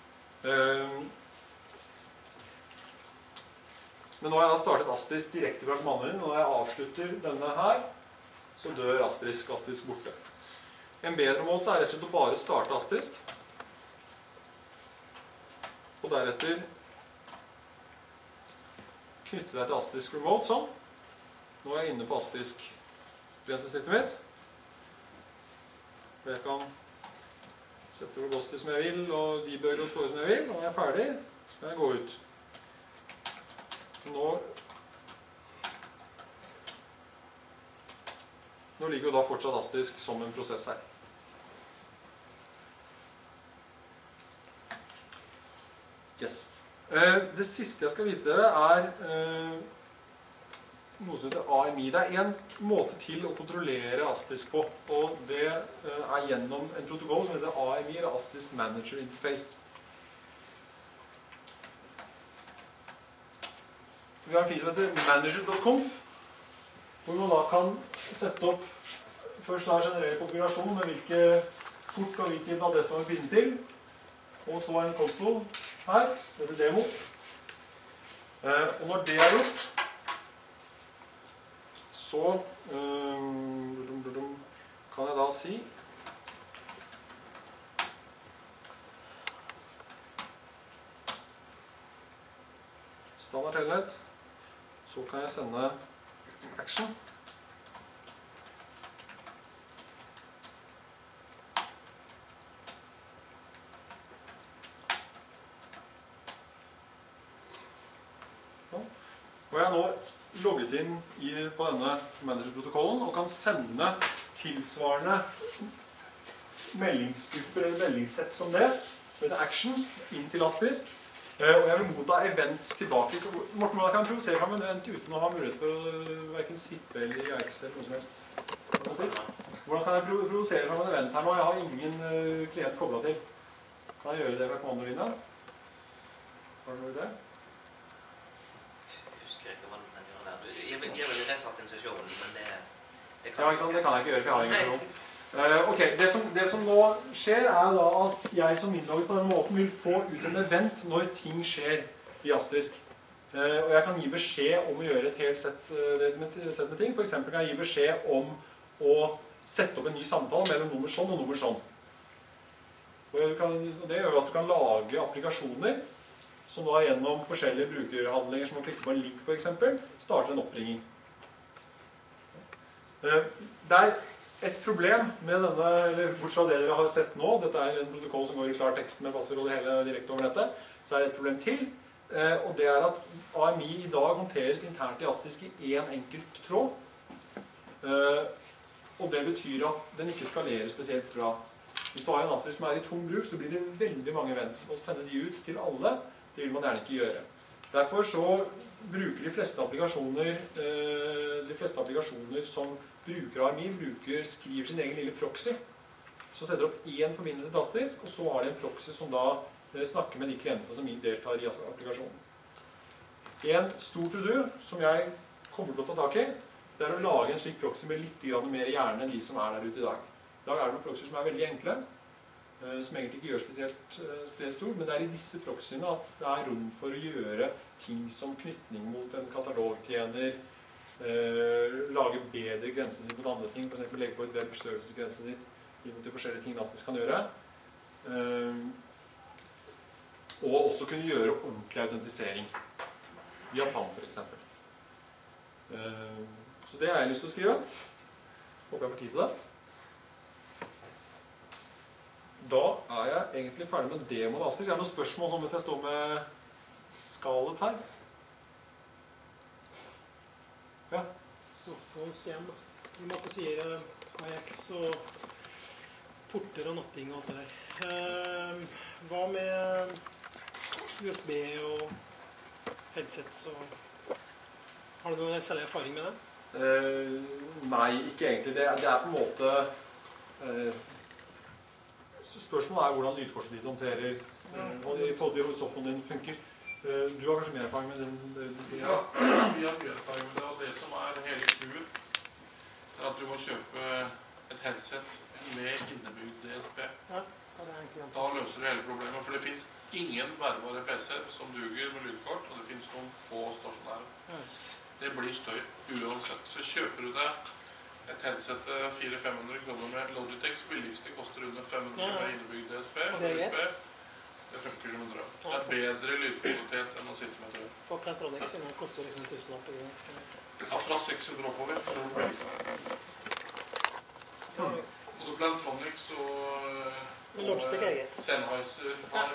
Men nå har jeg da startet asterisk direkte fra kommanderen. Når jeg avslutter denne her, så dør asterisk borte. En bedre måte er rett og slett å bare starte asterisk. Og deretter knytte deg til asterisk remote, sånn. Nå er jeg inne på asterisk grensesnittet mitt. Og jeg kan sette verbosity som jeg vil, og debug og stå som jeg vil. Og når jeg er ferdig, så kan jeg gå ut. Nå ligger jo da fortsatt asterisk som en prosess her. Yes. Det siste jeg skal vise dere er noe som heter AMI. Det er en måte til å kontrollere asterisk på, og det er gjennom en protokoll som heter AMI, eller Asterisk Manager Interface. Vi har en fil som heter manager.conf, hvor man da kan sette opp først da generell konfigurasjon med hvilke kort og hvilken adresse man vil binde til, og så en konto her, det blir demo. Og når det er gjort, så kan jeg da si standard telnet. Så kan jeg sende action. Og jeg har nå logget inn på denne managerprotokollen og kan sende tilsvarende meldingsgrupper eller meldingssett som det, med actions, inn til asterisk. Og jeg vil motta events tilbake. Morten, hvordan kan jeg provosere fram en event uten å ha mulighet for å hverken zippe eller i Excel eller noe som helst? Hvordan kan jeg provosere fram en event her nå? Jeg har ingen klient koblet til. Kan jeg gjøre det med kommandolinja? Har du noe idé? Jeg husker ikke hva du kan gjøre der. Jeg vil resette en sesjon, men det kan jeg ikke gjøre, for jeg har ingen sesjon. Ok, det som nå skjer er da at jeg som innlogger på denne måten vil få ut en event når ting skjer i asterisk. Og jeg kan gi beskjed om å gjøre et helt sett med ting. For eksempel kan jeg gi beskjed om å sette opp en ny samtale mellom nummer sånn og nummer sånn. Og det gjør at du kan lage applikasjoner som da gjennom forskjellige brukerhandlinger som å klikke på en link for eksempel, starter en oppringing. Det er et problem med denne, eller bortsett fra det dere har sett nå, dette er en protokoll som går i klar tekst med passordet hele direkte over nettet, så er det et problem til, og det er at AMI i dag håndteres internt i asterisk i en enkelt tråd, og det betyr at den ikke skalerer spesielt bra. Hvis du har en asterisk som er i tom bruk, så blir det veldig mange events, og sende de ut til alle, det vil man gjerne ikke gjøre. Derfor så bruker de fleste applikasjoner som bruker AMI, skriver sin egen lille proxy, som setter opp en forbindelse til asterisk, og så har de en proxy som da snakker med de klientene som deltar i applikasjonen. En stor to-do som jeg kommer til å ta tak i, det er å lage en slik proxy med litt mer hjerne enn de som er der ute i dag. I dag er det noen proxyer som er veldig enkle, som egentlig ikke gjør spesielt stort, men det er i disse proxyene at det er rom for å gjøre ting som knytning mot en katalogtjener, lage bedre grensesnitt mot andre ting, for eksempel legge på et web services grensesnitt inn til forskjellige ting Asterisk kan gjøre. Og også kunne gjøre ordentlig autentisering via PAM for eksempel. Så det har jeg lyst til å skrive. Håper jeg får tid til det. Da er jeg egentlig ferdig med demoen av Asterisk. Er det noen spørsmål som hvis jeg står med skalet her? Ja. Sophos hjem. I måte sier AX og porter og natting og alt det der. Hva med USB og headsets og... Har du noen særlig erfaring med det? Nei, ikke egentlig. Det er på en måte... Spørsmålet er hvordan lydkorset ditt håndterer og i forhold til hvordan softwaren din funker. Du har kanskje mer erfaring med den? Ja, vi har mye erfaring med det, og det som er hele clouet, er at du må kjøpe et headset med innebygd DSP. Ja, det er egentlig Da løser du hele problemet, for det finnes ingen bærbare PC-er som duger med lydkort, og det finnes noen få stasjonære. Det blir støy uansett. Så kjøper du deg et headset 400-500 kroner med Logitechs billigste koster under 500 med innebygd DSP, og DSP det funker som en drøm. Det er bedre lydkvalitet enn å sitte med et rør. På Plantronics koster liksom 1000 opp, ikke sant? Ja, fra 600 oppover. Både Plantronics og Logitech er greit. Sennheiser har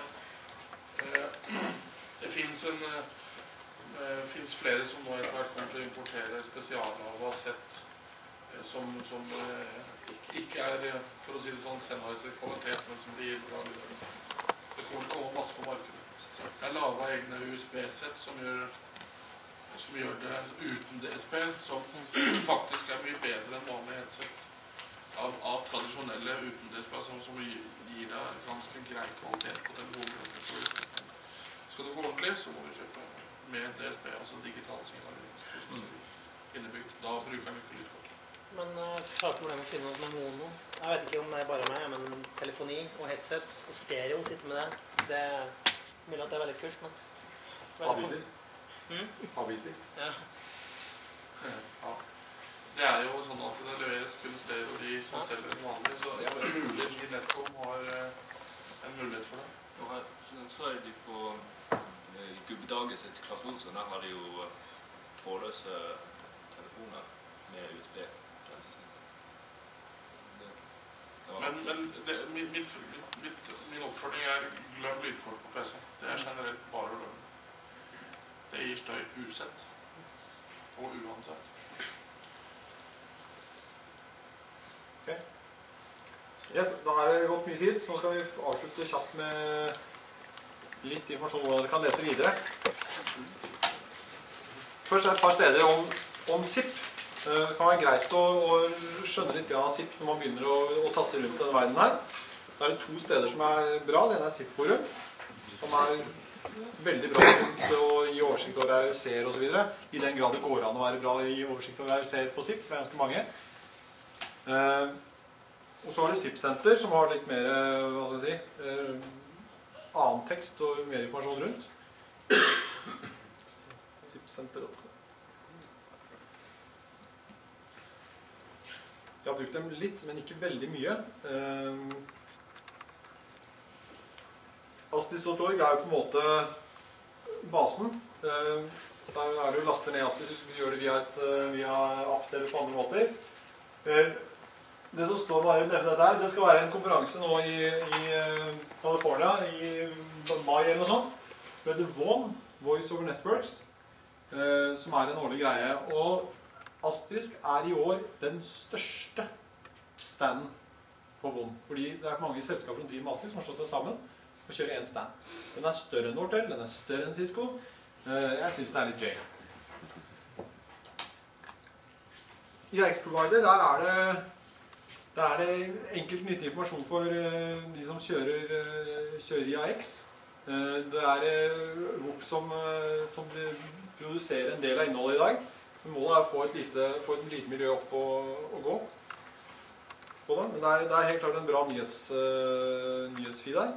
det finnes flere som nå etter hvert kommer til å importere spesialava sett som ikke er, for å si det sånn, Sennheiser-kvalitet, men som blir bra lyd. Det kommer til å komme masse på markedet. Det er laget egne USB-sett som gjør det uten DSP, som faktisk er mye bedre enn vanlig headset av tradisjonelle uten DSP, som gir deg ganske grei kvalitet på telefonen. Skal du få ordentlig, så må du kjøpe med DSP, altså digital signalisering innebygd. Da bruker den ikke lydkort. Men jeg har problemer med å finne noe med mono. Jeg vet ikke om det er bare meg, men telefoni og headsets og stereo sitter med det. Det er mulig at det er veldig kult, men... Avbilder. Avbilder. Ja. Ja. Det er jo sånn at det leveres kun stereo de som selger en vanlig, så jeg vet mulig at Netcom har en mulighet for det. Og her, så er de på gubbedaget sitt Klaas Olsson, der har de jo trådløse telefoner med USB. Min oppfølging er glem lydkort på PC. Det er generelt bare å glemme. Det gir støy usett og uansett. Ok. Yes, da er det gått mye tid, så skal vi avslutte kjapt med litt informasjon om hvordan dere kan lese videre. Først er et par steder om SIP. Det kan være greit å skjønne litt av SIP når man begynner å taste rundt denne verden her. Da er det to steder som er bra. Det ene er SIP-forum, som er veldig bra til å gi oversikt over RFC-er og så videre. I den grad det går an å være bra i oversikt over RFC-er på SIP, for det er ganske mange. Og så har det SIP-senter, som har litt mer, hva skal jeg si, annen tekst og mer informasjon rundt. SIP-senter. Jeg har brukt dem litt, men ikke veldig mye. Astis.org er jo på en måte basen. Der er det jo laster ned Astis hvis vi gjør det via app eller på andre måter. Det som står bare å nevne dette her, det skal være en konferanse nå i California i mai eller noe sånt. Det heter VON, Voice over Networks, som er en årlig greie. Og Asterisk er i år den største standen på VON. Fordi det er mange selskaper som driver med Asterisk som har slått seg sammen og kjører en stand. Den er større enn Nortel, den er større enn Cisco. Jeg synes det er litt gøy. I IX Provider, der er det enkelt nyttig informasjon for de som kjører i IX. Det er VOP som produserer en del av innholdet i dag. Målet er å få et lite miljø opp og gå på det. Men det er helt klart en bra nyhetsfeed her.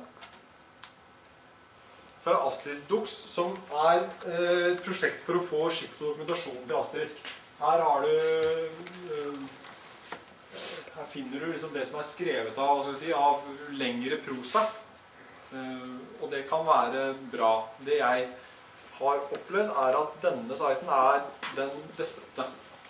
Så er det Asterisk-Docs, som er et prosjekt for å få skikkelig dokumentasjon til Asterisk. Her finner du liksom det som er skrevet av, hva skal vi si, av lengre prosa. Og det kan være bra. Det jeg har opplevd er at denne siten er den beste.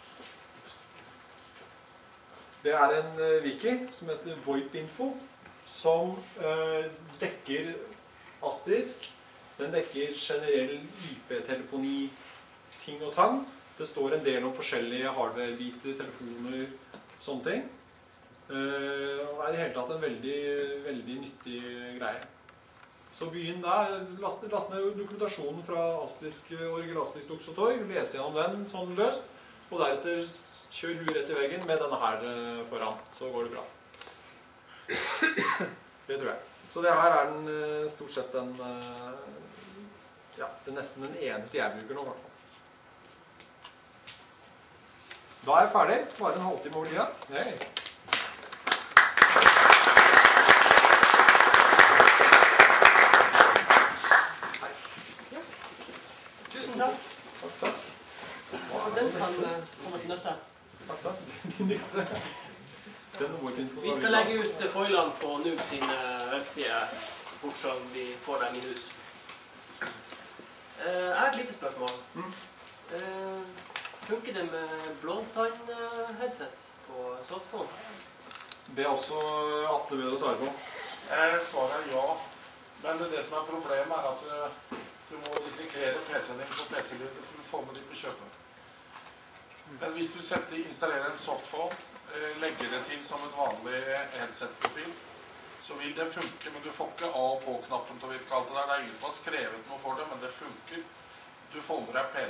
Det er en wiki som heter VoIP-info, som dekker Asterisk. Den dekker generell IP-telefoni, ting og tang. Det står en del om forskjellige hardware-biter, telefoner, sånne ting. Og det er i det hele tatt en veldig, veldig nyttig greie. Så begynn der, last ned dokumentasjonen fra Orgelastisk Doxotoy, les gjennom den sånn løst, og deretter kjør huet rett i veggen med denne her foran, så går det bra. Det tror jeg. Så det her er den stort sett den, ja, det er nesten den eneste jeg bruker nå, i hvert fall. Da er jeg ferdig, bare en halvtime over tida. Hei! Tusen takk. Takk. Og den kan komme til nytte. Takk. Din nytte. Vi skal legge ut foilene på Noob sine websider så fort som vi får dem i hus. Jeg har et lite spørsmål. Funker det med blåtann-headset på softphone? Det er også Atle bedre å svare på. Svaret er ja. Men det som er problemet er at du må dissekrere PC-en din på PC-lyd for å få med de på kjøpet. Men hvis du installerer en softphone, legger det til som et vanlig headset-profil, så vil det funke, men du får ikke av- og på-knappen til å virke alt det der. Det er ingen som har skrevet noe for det, men det funker. Du får med deg